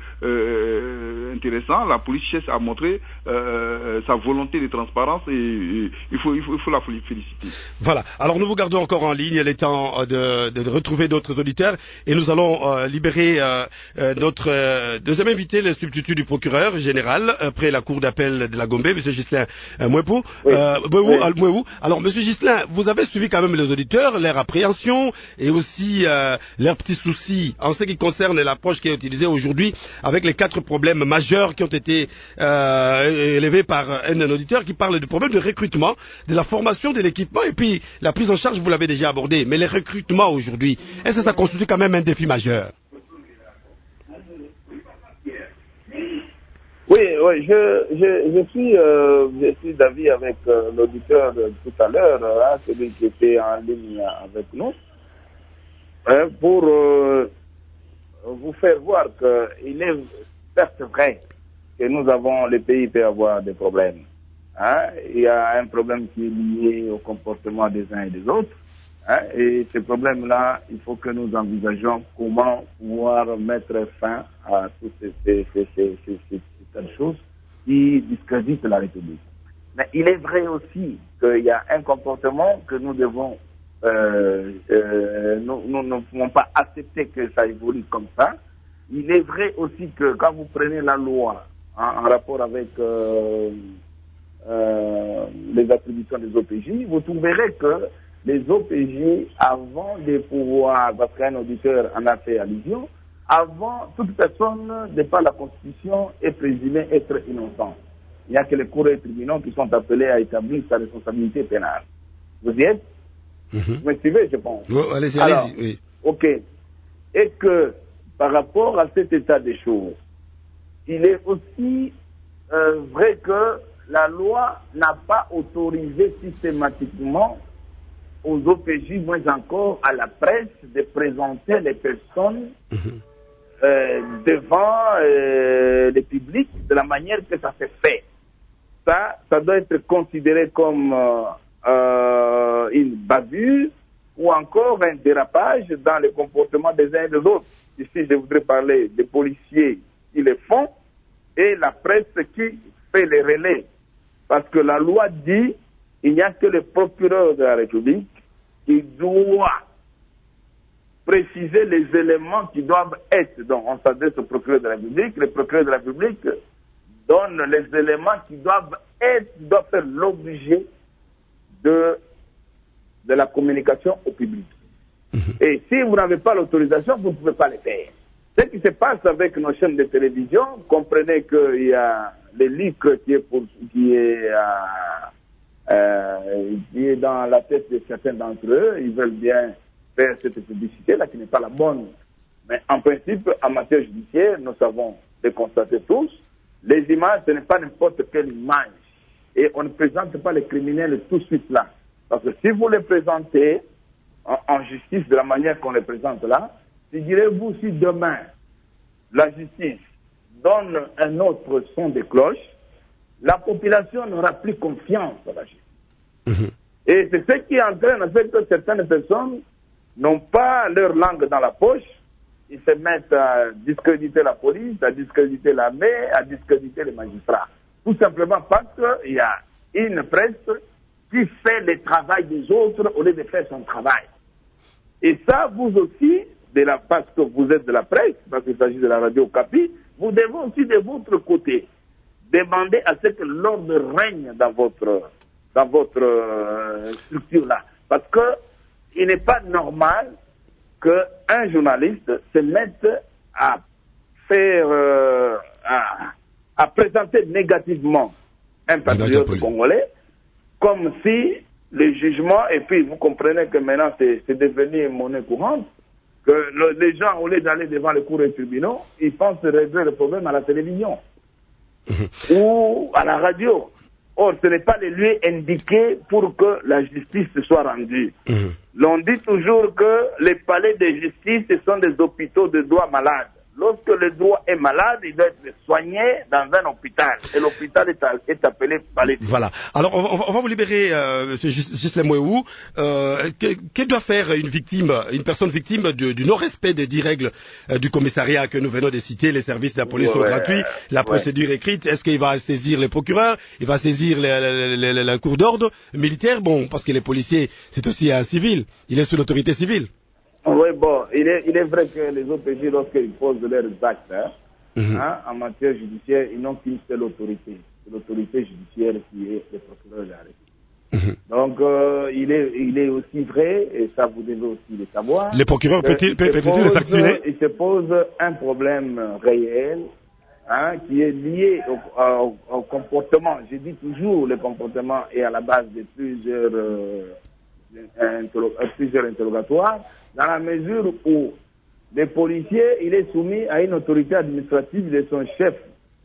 euh, intéressant. La police cherche à montrer euh, sa volonté de transparence, et, et il faut, il faut, il faut la féliciter.
Voilà. Alors nous vous gardons encore en ligne. Il est temps de, de, de retrouver d'autres auditeurs, et nous allons euh, libérer euh, euh, notre euh, deuxième invité, le substitut du procureur général après la cour d'appel de la Gombe, Monsieur Ghislain euh, Mouepou.
Oui.
Euh, Mouepou,
oui.
Mouepou. Alors Monsieur Ghislain, vous avez suivi quand même les auditeurs, leur appréhension et aussi euh, leurs petits soucis en ce qui concerne l'approche qui est utilisée aujourd'hui avec les quatre problèmes majeurs qui ont été euh, élevés par un auditeur qui parle du problème de recrutement, de la formation, de l'équipement et puis la prise en charge, vous l'avez déjà abordé. Mais les recrutements aujourd'hui, est-ce que ça constitue quand même un défi majeur?
Oui, oui, je, je, je suis, euh, je suis d'avis avec euh, l'auditeur de tout à l'heure, hein, celui qui était en ligne avec nous, hein, pour euh, vous faire voir qu'il est certes vrai que nous avons, le pays peut avoir des problèmes. Hein. Il y a un problème qui est lié au comportement des uns et des autres. Hein, et ce problème-là, il faut que nous envisagions comment pouvoir mettre fin à toutes ces, ces, ces, ces, ces, ces, ces choses qui discréditent la République. Mais il est vrai aussi qu'il y a un comportement que nous devons, euh, euh, nous, nous ne pouvons pas accepter que ça évolue comme ça. Il est vrai aussi que quand vous prenez la loi hein, en rapport avec euh, euh, les attributions des O P J, vous trouverez que les O P J, avant de pouvoir, parce qu'un auditeur en a fait allusion, avant, toute personne de par la Constitution est présumée être innocente. Il n'y a que les cours et tribunaux qui sont appelés à établir sa responsabilité pénale. Vous y êtes? Mm-hmm. Vous me suivez, je pense.
Oh, allez-y, allez-y, oui.
Ok. Et que, par rapport à cet état des choses, il est aussi euh, vrai que la loi n'a pas autorisé systématiquement aux O P J, moins encore à la presse, de présenter les personnes mmh. euh, devant euh, le public de la manière que ça s'est fait. Ça, ça doit être considéré comme euh, euh, une bavure ou encore un dérapage dans le comportement des uns et des autres. Ici, je voudrais parler des policiers qui le font et la presse qui fait les relais. Parce que la loi dit il n'y a que le procureur de la République qui doit préciser les éléments qui doivent être. Donc, on s'adresse au procureur de la République. Le procureur de la République donne les éléments qui doivent être, doivent faire l'objet de, de la communication au public. Et si vous n'avez pas l'autorisation, vous ne pouvez pas le faire. Ce qui se passe avec nos chaînes de télévision, comprenez qu'il y a le lucre qui est, pour, qui est euh, Euh, qui est dans la tête de certains d'entre eux, ils veulent bien faire cette publicité-là qui n'est pas la bonne. Mais en principe, en matière judiciaire, nous savons le constater tous, les images, ce n'est pas n'importe quelle image. Et on ne présente pas les criminels tout de suite là. Parce que si vous les présentez en, en justice de la manière qu'on les présente là, figurez-vous si demain, la justice donne un autre son de cloche, la population n'aura plus confiance à la justice. Mmh. Et c'est ce qui entraîne en fait que certaines personnes n'ont pas leur langue dans la poche, ils se mettent à discréditer la police, à discréditer l'armée, à discréditer les magistrats. Tout simplement parce qu'il y a une presse qui fait le travail des autres au lieu de faire son travail. Et ça, vous aussi, de la, parce que vous êtes de la presse, parce qu'il s'agit de la radio Okapi, vous devez aussi de votre côté demander à ce que l'ordre règne dans votre, dans votre euh, structure-là. Parce que il n'est pas normal qu'un journaliste se mette à faire, euh, à, à présenter négativement un patriote congolais, comme si le jugement, et puis vous comprenez que maintenant c'est, c'est devenu une monnaie courante, que le, les gens, au lieu d'aller devant les cours et tribunaux, ils pensent régler le problème à la télévision. Mmh. Ou à la radio. Or, ce n'est pas les lieux indiqués pour que la justice soit rendue. Mmh. L'on dit toujours que les palais de justice, ce sont des hôpitaux de droit malades. Lorsque le droit est malade, il doit être soigné dans un hôpital. Et l'hôpital est, à, est appelé palais.
Voilà. Alors, on va, on va vous libérer, euh, M. Ghislain Mouéou. Euh, que, que doit faire une victime, une personne victime de, du non-respect des dix règles euh, du commissariat que nous venons de citer? Les services de la police ouais, sont gratuits, la ouais. procédure écrite. Est-ce qu'il va saisir les procureurs? Il va saisir la, la, la, la, la cour d'ordre militaire? Bon, parce que les policiers, c'est aussi un civil. Il est sous l'autorité civile.
Oui, bon, il est, il est vrai que les O P J, lorsqu'ils posent leurs actes hein, mm-hmm. hein, en matière judiciaire, ils n'ont qu'une seule autorité. C'est l'autorité judiciaire qui est le procureur de la République. Mm-hmm. Donc, euh, il, est, il est aussi vrai, et ça vous devez aussi le savoir.
Les procureurs peut-il, peut, peut-il les sanctionner?
Il se pose un problème réel hein, qui est lié au, au, au comportement. Je dis toujours, le comportement est à la base de plusieurs, euh, interro- plusieurs interrogatoires. Dans la mesure où le policier, il est soumis à une autorité administrative de son chef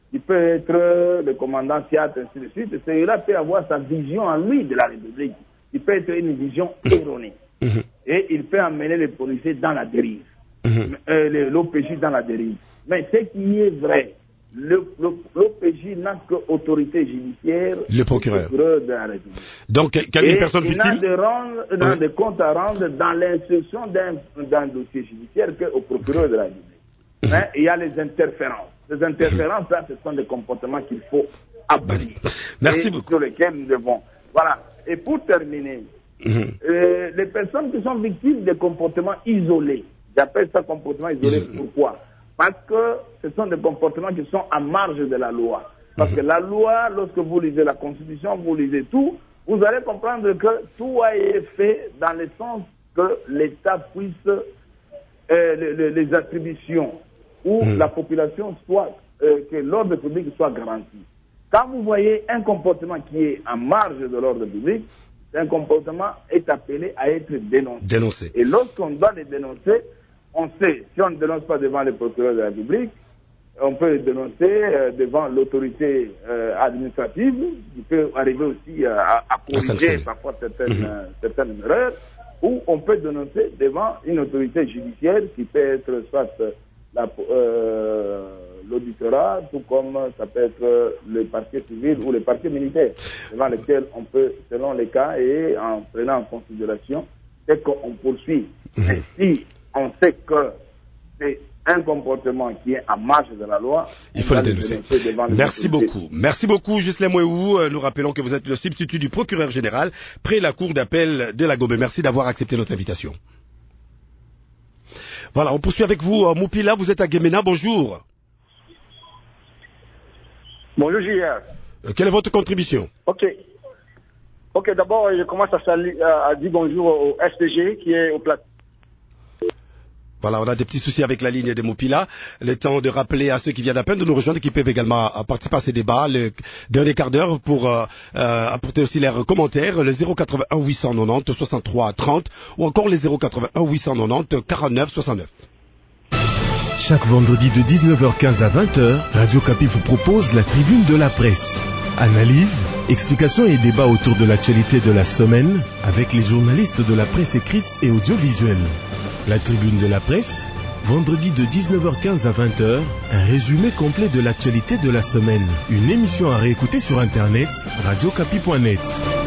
il peut être le commandant Siat, ainsi de suite. Celui-là peut avoir sa vision en lui de la République. Il peut être une vision erronée. Mm-hmm. Et il peut amener les policiers dans la dérive. Mm-hmm. Euh, l'O P J dans la dérive. Mais ce qui est vrai, l'O P J n'a qu'autorité judiciaire,
le procureur.
le procureur de la République.
Donc, quelle est une personne
victime? Il n'a de, rendre, n'a
oui.
de compte à rendre dans l'instruction d'un dossier judiciaire qu'au procureur de la République. Mm-hmm. Mais il y a les interférences. Les interférences, là, ce sont des comportements qu'il faut abolir.
Merci beaucoup.
Sur lesquels nous devons. Voilà. Et pour terminer, mm-hmm. euh, les personnes qui sont victimes de comportements isolés, j'appelle ça comportements isolés, Isolé. Pourquoi? Parce que ce sont des comportements qui sont à marge de la loi. Parce mm-hmm. que la loi, lorsque vous lisez la Constitution, vous lisez tout, vous allez comprendre que tout a été fait dans le sens que l'État puisse, euh, les, les, les attributions où mmh. la population soit, euh, que l'ordre public soit garanti. Quand vous voyez un comportement qui est en marge de l'ordre public, un comportement est appelé à être dénoncé.
Dénoncé.
Et lorsqu'on doit le dénoncer, on sait, si on ne dénonce pas devant le procureur de la République, on peut le dénoncer euh, devant l'autorité euh, administrative, qui peut arriver aussi euh, à, à corriger parfois certaines, mmh. euh, certaines erreurs, ou on peut dénoncer devant une autorité judiciaire qui peut être soit La, euh, l'auditorat, tout comme ça peut être le parquet civil ou le parquet militaire, devant lequel on peut, selon les cas et en prenant en considération, c'est qu'on poursuit. Mmh. Mais si on sait que c'est un comportement qui est en marge de la loi,
il faut le dénoncer. Merci beaucoup. Merci beaucoup, Ghislain Mouéou. Nous rappelons que vous êtes le substitut du procureur général près la cour d'appel de la Gombe. Merci d'avoir accepté notre invitation. Voilà, on poursuit avec vous. Moupila, vous êtes à Guémena, bonjour.
Bonjour, J R.
Euh, quelle est votre contribution?
Ok. Ok, d'abord, je commence à, saluer, à dire bonjour au S P G qui est au plateau.
Voilà, on a des petits soucis avec la ligne de Moupila. Le temps de rappeler à ceux qui viennent à peine de nous rejoindre qui peuvent également participer à ces débats, le dernier quart d'heure pour euh, euh, apporter aussi leurs commentaires, le zéro quatre-vingt-un huit cent quatre-vingt-dix soixante-trois trente ou encore le zéro quatre-vingt-un huit cent quatre-vingt-dix quarante-neuf soixante-neuf.
Chaque vendredi de dix-neuf heures quinze à vingt heures, Radio Okapi vous propose la tribune de la presse. Analyse, explications et débats autour de l'actualité de la semaine avec les journalistes de la presse écrite et audiovisuelle. La tribune de la presse, vendredi de dix-neuf heures quinze à vingt heures, un résumé complet de l'actualité de la semaine. Une émission à réécouter sur internet, radio okapi point net.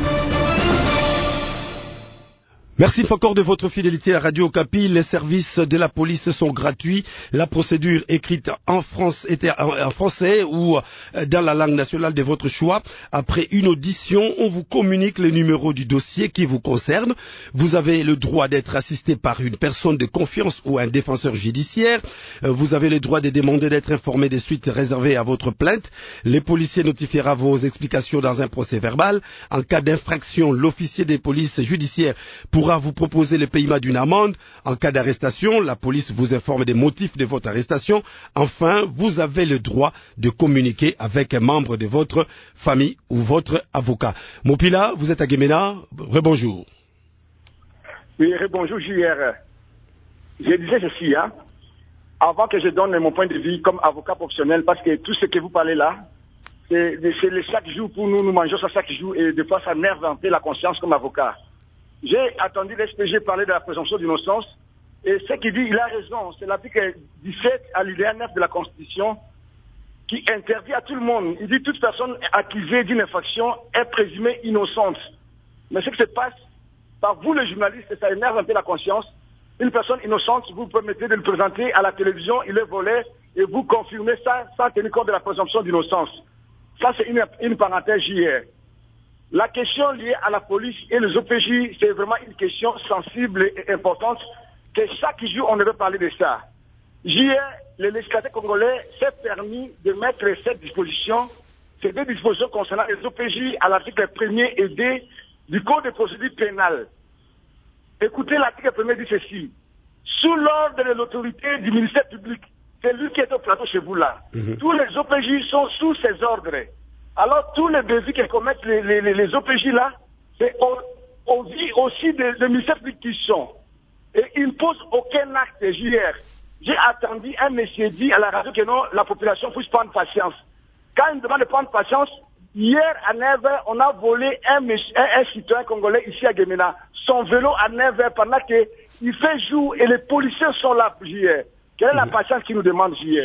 Merci encore de votre fidélité à Radio Okapi. Les services de la police sont gratuits. La procédure écrite en, France, était en français ou dans la langue nationale de votre choix. Après une audition, on vous communique le numéro du dossier qui vous concerne. Vous avez le droit d'être assisté par une personne de confiance ou un défenseur judiciaire. Vous avez le droit de demander d'être informé des suites réservées à votre plainte. Les policiers notifiera vos explications dans un procès verbal. En cas d'infraction, l'officier des polices judiciaires pourra vous proposer le paiement d'une amende. En cas d'arrestation, la police vous informe des motifs de votre arrestation. Enfin, vous avez le droit de communiquer avec un membre de votre famille ou votre avocat. Moupila, vous êtes à Guémena. Rebonjour.
Oui, rebonjour J R. Je disais ceci, hein, avant que je donne mon point de vue comme avocat professionnel, parce que tout ce que vous parlez là, c'est le chaque jour pour nous, nous mangeons ça chaque jour et des fois ça nerve un peu la conscience comme avocat. J'ai attendu l'S P G parler de la présomption d'innocence et ce qu'il dit, il a raison. C'est l'article dix-sept alinéa neuf de la Constitution qui interdit à tout le monde. Il dit toute personne accusée d'une infraction est présumée innocente. Mais ce qui se passe, par vous les journalistes, ça énerve un peu la conscience. Une personne innocente, vous permettez de le présenter à la télévision, il est volé et vous confirmez ça sans tenir compte de la présomption d'innocence. Ça, c'est une, une parenthèse J R. La question liée à la police et les O P J, c'est vraiment une question sensible et importante que chaque jour on devait parler de ça. Hier, le législateur congolais s'est permis de mettre cette disposition, ces deux dispositions concernant les O P J à l'article premier et deux du Code de procédure pénale. Écoutez, l'article premier dit ceci. Sous l'ordre de l'autorité du ministère public, c'est lui qui est au plateau chez vous là. Mmh. Tous les O P J sont sous ses ordres. Alors, tous les défis que commettent les, les, les O P J là, c'est au, au vie aussi des de ministères publics qui sont. Et ils ne posent aucun acte J R. J'ai attendu un monsieur dit à la radio que non, la population puisse prendre patience. quand il me demande de prendre patience, hier à neuf heures, on a volé un, un, un citoyen congolais ici à Gemena, son vélo à neuf heures pendant qu'il fait jour et les policiers sont là hier. Quelle est la patience qu'il nous demande hier?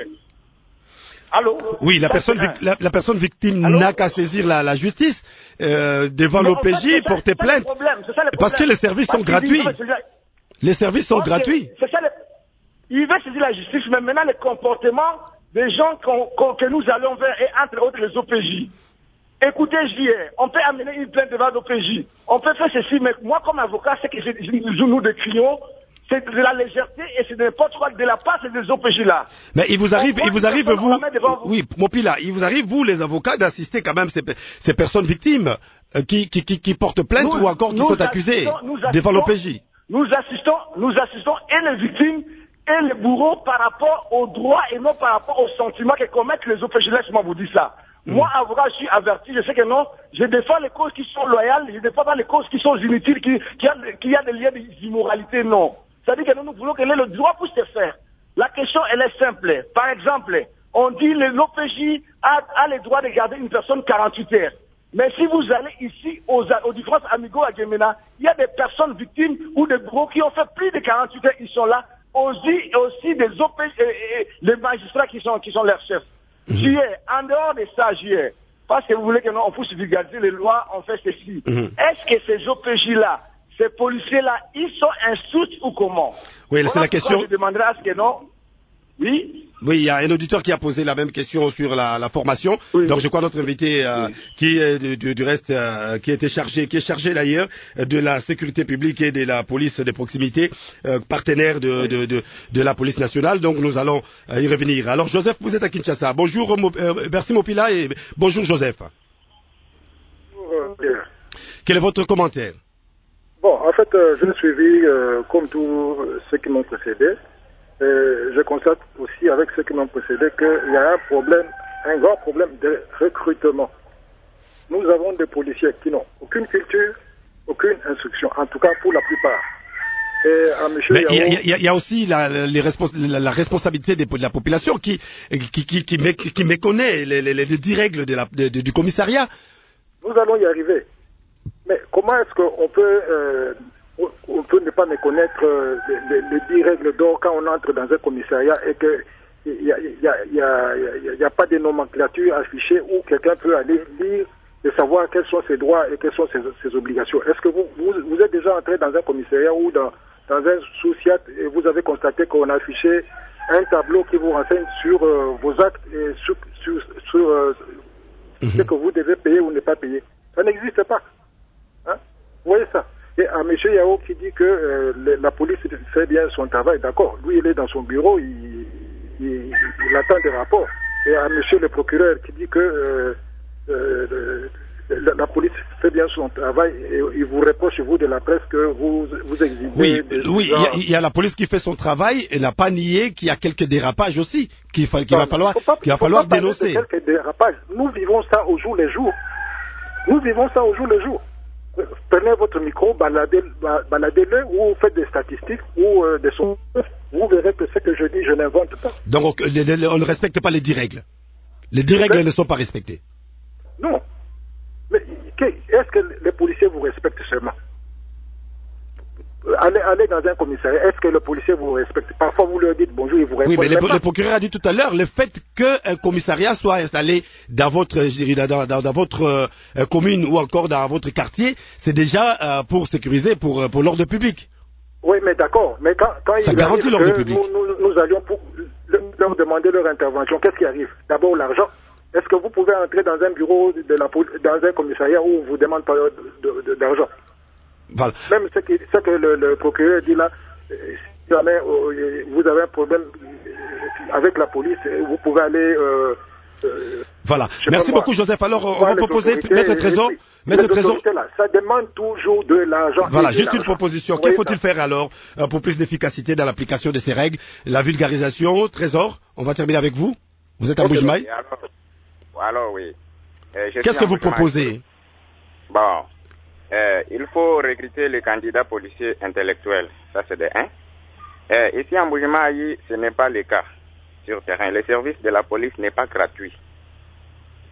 Allô?
Oui, la personne, la, la personne victime n'a qu'à saisir la, la justice euh, devant l'O P J, porter plainte.
Problème, ça le
parce que les services
parce
sont gratuits. Les services sont
okay,
gratuits.
C'est ça le... Il veut saisir la justice, mais maintenant le comportement des gens qu'on, qu'on, que nous allons vers et entre autres les O P J. Écoutez, J R, on peut amener une plainte devant l'O P J. On peut faire ceci, mais moi comme avocat, c'est que je, je, nous décrions. C'est de la légèreté et c'est de n'importe quoi de la part des O P J là.
Mais il vous arrive, il vous arrive vous, oui, Mopila, il vous arrive vous les avocats d'assister quand même ces, ces personnes victimes euh, qui, qui, qui, qui portent plainte nous, ou encore qui sont accusées devant l'O P J.
Nous assistons, nous assistons et les victimes et les bourreaux par rapport aux droits et non par rapport aux sentiments que commettent les O P J. Laisse-moi vous dire ça. Mmh. Moi, avocat, je suis averti, je sais que non, je défends les causes qui sont loyales, je défends pas les causes qui sont inutiles, qui, qui, a, qui a des liens d'immoralité, non. C'est-à-dire que nous, nous voulons qu'elle ait le droit pour se faire. La question, elle est simple. Par exemple, on dit que l'O P J a, a le droit de garder une personne quarante-huit heures. Mais si vous allez ici aux, aux différents amigos à Gemena, il y a des personnes victimes ou des bourreaux qui ont fait plus de quarante-huit heures, ils sont là. Aussi, et aussi des O P J, et, et, les magistrats qui sont, qui sont leurs chefs. Mmh. J R, en dehors de ça, J R, parce que vous voulez que nous, on puisse vulgariser les lois, on fait ceci. Mmh. Est-ce que ces O P J-là, ces policiers-là, ils sont instruits ou comment?
Oui, c'est la question.
Je demanderai à ce que non. Oui.
Oui, il y a un auditeur qui a posé la même question sur la, la formation. Oui. Donc, je crois notre invité, euh, oui. qui est du, du, du reste, euh, qui était chargé, qui est chargé d'ailleurs de la sécurité publique et de la police de proximité, euh, partenaire de, oui. de, de, de la police nationale. Donc, nous allons euh, y revenir. Alors, Joseph, vous êtes à Kinshasa. Bonjour, euh, merci Mopila et bonjour Joseph.
Bonjour.
Quel est votre commentaire?
Bon, en fait, euh, je l'ai suivi euh, comme tous ceux qui m'ont précédé. Euh, je constate aussi avec ceux qui m'ont précédé qu'il y a un problème, un grand problème de recrutement. Nous avons des policiers qui n'ont aucune culture, aucune instruction, en tout cas pour la plupart. Et à monsieur
Mais il
Yao,
y, y, y a aussi la, les respons la, la responsabilité des, de la population qui, qui, qui, qui, mé qui méconnaît les, les, les dix règles de la, de, de, du commissariat.
Nous allons y arriver. Mais comment est-ce qu'on peut, euh, on peut ne pas méconnaître euh, les, les dix règles d'or quand on entre dans un commissariat et que il n'y a, y a, y a, y a pas de nomenclature affichée où quelqu'un peut aller lire et savoir quels sont ses droits et quelles sont ses, ses obligations. Est-ce que vous, vous, vous êtes déjà entré dans un commissariat ou dans, dans un sous-siat et vous avez constaté qu'on a affiché un tableau qui vous renseigne sur euh, vos actes et sur, sur, sur euh, mm-hmm. ce que vous devez payer ou ne pas payer? Ça n'existe pas. Hein? Vous voyez ça? Et à M. Yao qui dit que euh, le, la police fait bien son travail, d'accord. Lui, il est dans son bureau, il, il, il attend des rapports. Et à M. le procureur qui dit que euh, euh, la, la police fait bien son travail et il vous reproche, vous, de la presse, que vous, vous exhibez...
Oui, oui, gens... il, y a, il y a la police qui fait son travail et n'a pas nié qu'il y a quelques dérapages aussi, qu'il qu va falloir, qu'il va falloir dénoncer.
De quelques dérapages. Nous vivons ça au jour le jour. Nous vivons ça au jour le jour. Prenez votre micro, baladez-le, baladez-le ou faites des statistiques ou euh, des sons. Vous verrez que ce que je dis, je n'invente pas.
Donc on ne respecte pas les dix règles. Les dix règles ne sont pas respectées.
Non. Mais est-ce que les policiers vous respectent seulement? Allez, allez dans un commissariat, est-ce que le policier vous respecte? Parfois vous leur dites bonjour, il vous répond.
Oui, mais le, le procureur a dit tout à l'heure, le fait qu'un commissariat soit installé dans votre, je dirais, dans, dans, dans votre euh, commune ou encore dans votre quartier, c'est déjà euh, pour sécuriser, pour, pour l'ordre public.
Oui, mais d'accord. Mais quand, quand
ça
il
garantit l'ordre public.
Nous, nous, nous allions pour leur demander leur intervention, qu'est-ce qui arrive? D'abord l'argent. Est-ce que vous pouvez entrer dans un bureau de la dans un commissariat où on vous demande pas d'argent?
Voilà.
Même ce, qui, ce que le, le procureur dit là, si jamais euh, vous avez un problème avec la police, vous pouvez aller... Euh, euh,
voilà. Merci beaucoup, Joseph. Alors, on va proposer, Maître Trésor, Maître Trésor...
Ça demande toujours de l'argent.
Voilà, juste une proposition. Qu'il faut-il faire alors euh, pour plus d'efficacité dans l'application de ces règles? La vulgarisation, Trésor, on va terminer avec vous. Vous êtes à Bujimaï.
Alors, alors, oui. Euh,
Qu'est-ce que vous proposez?
Bon. Euh, il faut recruter les candidats policiers intellectuels, ça c'est de un. Euh, ici en Bujimaï, ce n'est pas le cas sur terrain. Le service de la police n'est pas gratuit.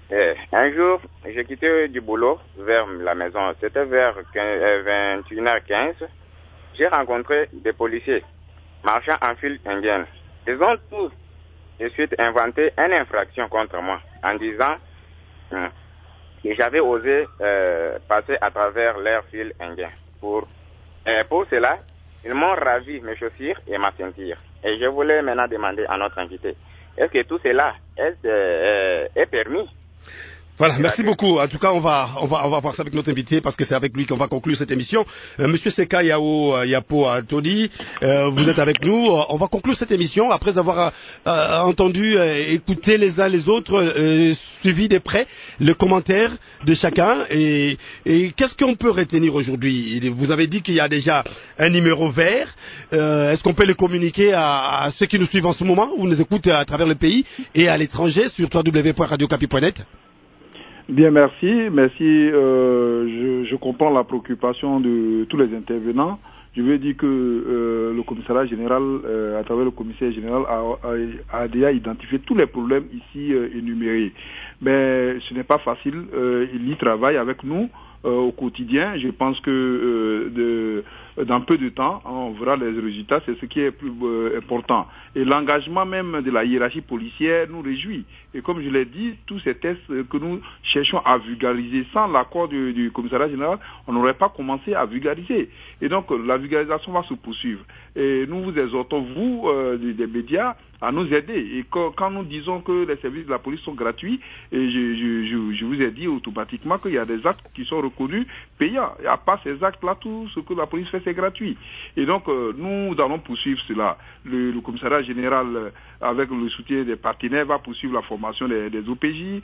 Eh, un jour, j'ai quitté du boulot vers la maison. C'était vers vingt et une heures quinze. J'ai rencontré des policiers marchant en file indienne. Ils ont tout de suite inventé une infraction contre moi en disant hum, que j'avais osé euh, passer à travers leur file indien. Pour, euh, pour cela, ils m'ont ravi mes chaussures et ma ceinture. Et je voulais maintenant demander à notre invité, est-ce que tout cela est, euh, est permis?
Voilà, merci beaucoup. En tout cas, on va, on va, on va voir ça avec notre invité parce que c'est avec lui qu'on va conclure cette émission. Euh, Monsieur Seka Yao Yapo Antony, euh, vous êtes avec nous. On va conclure cette émission après avoir euh, entendu, euh, écouté les uns les autres, euh, suivi de près le commentaire de chacun. Et, et qu'est-ce qu'on peut retenir aujourd'hui? Vous avez dit qu'il y a déjà un numéro vert. Euh, est-ce qu'on peut le communiquer à, à ceux qui nous suivent en ce moment ou nous écoutent à travers le pays et à l'étranger sur w w w point radio capi point net?
Bien, merci. Merci. Euh, je, je comprends la préoccupation de tous les intervenants. Je veux dire que euh, le commissariat général, euh, à travers le commissaire général, a, a, a déjà identifié tous les problèmes ici euh, énumérés. Mais ce n'est pas facile. Euh, il y travaille avec nous euh, au quotidien. Je pense que euh, de, dans peu de temps, on verra les résultats. C'est ce qui est plus euh, important. Et l'engagement même de la hiérarchie policière nous réjouit. Et comme je l'ai dit, tous ces tests que nous cherchons à vulgariser, sans l'accord du, du commissariat général, on n'aurait pas commencé à vulgariser. Et donc, la vulgarisation va se poursuivre. Et nous vous exhortons, vous, euh, des, des médias, à nous aider. Et quand, quand nous disons que les services de la police sont gratuits, et je, je, je, je vous ai dit automatiquement qu'il y a des actes qui sont reconnus payants. Et à part ces actes-là, tout ce que la police fait, c'est gratuit. Et donc, euh, nous allons poursuivre cela. Le, le commissariat général, euh, avec le soutien des partenaires, va poursuivre la formation des, des O P J,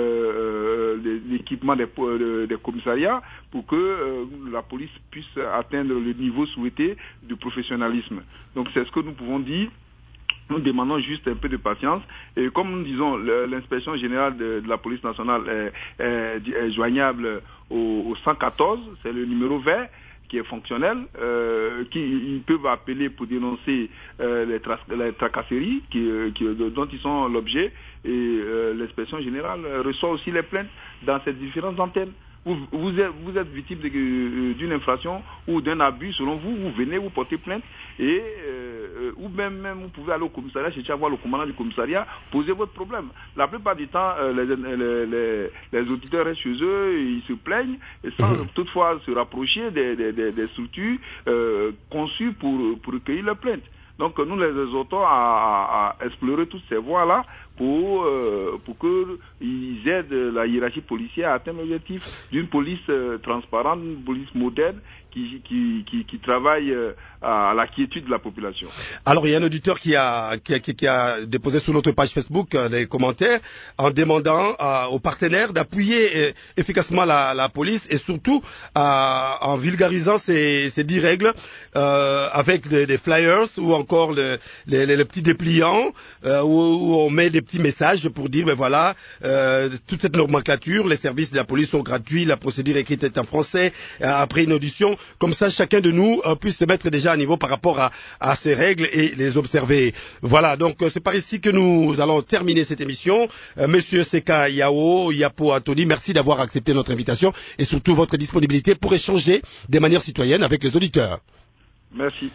euh, l'équipement des, des commissariats, pour que euh, la police puisse atteindre le niveau souhaité de professionnalisme. Donc, c'est ce que nous pouvons dire. Nous demandons juste un peu de patience. Et comme nous disons, l'inspection générale de, de la police nationale est, est, est joignable au, au cent quatorze, c'est le numéro vert qui est fonctionnel, euh, qui ils peuvent appeler pour dénoncer euh, les, tra les tracasseries qui, qui, dont ils sont l'objet. Et euh, l'inspection générale reçoit aussi les plaintes dans ces différentes antennes. Vous, vous, êtes, vous êtes victime d'une infraction ou d'un abus, selon vous, vous venez, vous portez plainte, et euh, ou même, même vous pouvez aller au commissariat, chercher à voir le commandant du commissariat, poser votre problème. La plupart du temps, euh, les, les, les, les auditeurs restent chez eux, ils se plaignent, et sans mmh. toutefois se rapprocher des, des, des, des structures euh, conçues pour, pour recueillir leurs plaintes. Donc nous les exhortons à, à explorer toutes ces voies-là pour, euh, pour qu'ils aident la hiérarchie policière à atteindre l'objectif d'une police euh, transparente, d'une police moderne qui, qui, qui, qui travaille euh, à la quiétude de la population.
Alors il y a un auditeur qui a, qui a, qui a déposé sur notre page Facebook euh, des commentaires en demandant euh, aux partenaires d'appuyer euh, efficacement la, la police et surtout euh, en vulgarisant ces, ces dix règles euh, avec des, des flyers ou encore le, les, les, les petits dépliants euh, où, où on met des petits messages pour dire ben voilà euh, toute cette nomenclature, les services de la police sont gratuits, la procédure écrite est en français, euh, après une audition, comme ça chacun de nous euh, puisse se mettre déjà à niveau par rapport à, à ces règles et les observer. Voilà, donc euh, c'est par ici que nous allons terminer cette émission. Euh, Monsieur Seka Yao Yapo Antony, merci d'avoir accepté notre invitation et surtout votre disponibilité pour échanger de manière citoyenne avec les auditeurs.
Merci.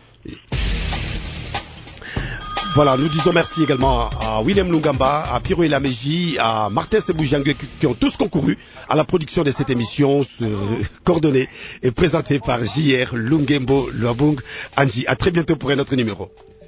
Voilà, nous disons merci également à William Lungamba, à Piro Elameji, à Martin Seboujangue qui ont tous concouru à la production de cette émission euh, coordonnée et présentée par J R Lungembo Luabung Anji. À très bientôt pour un autre numéro.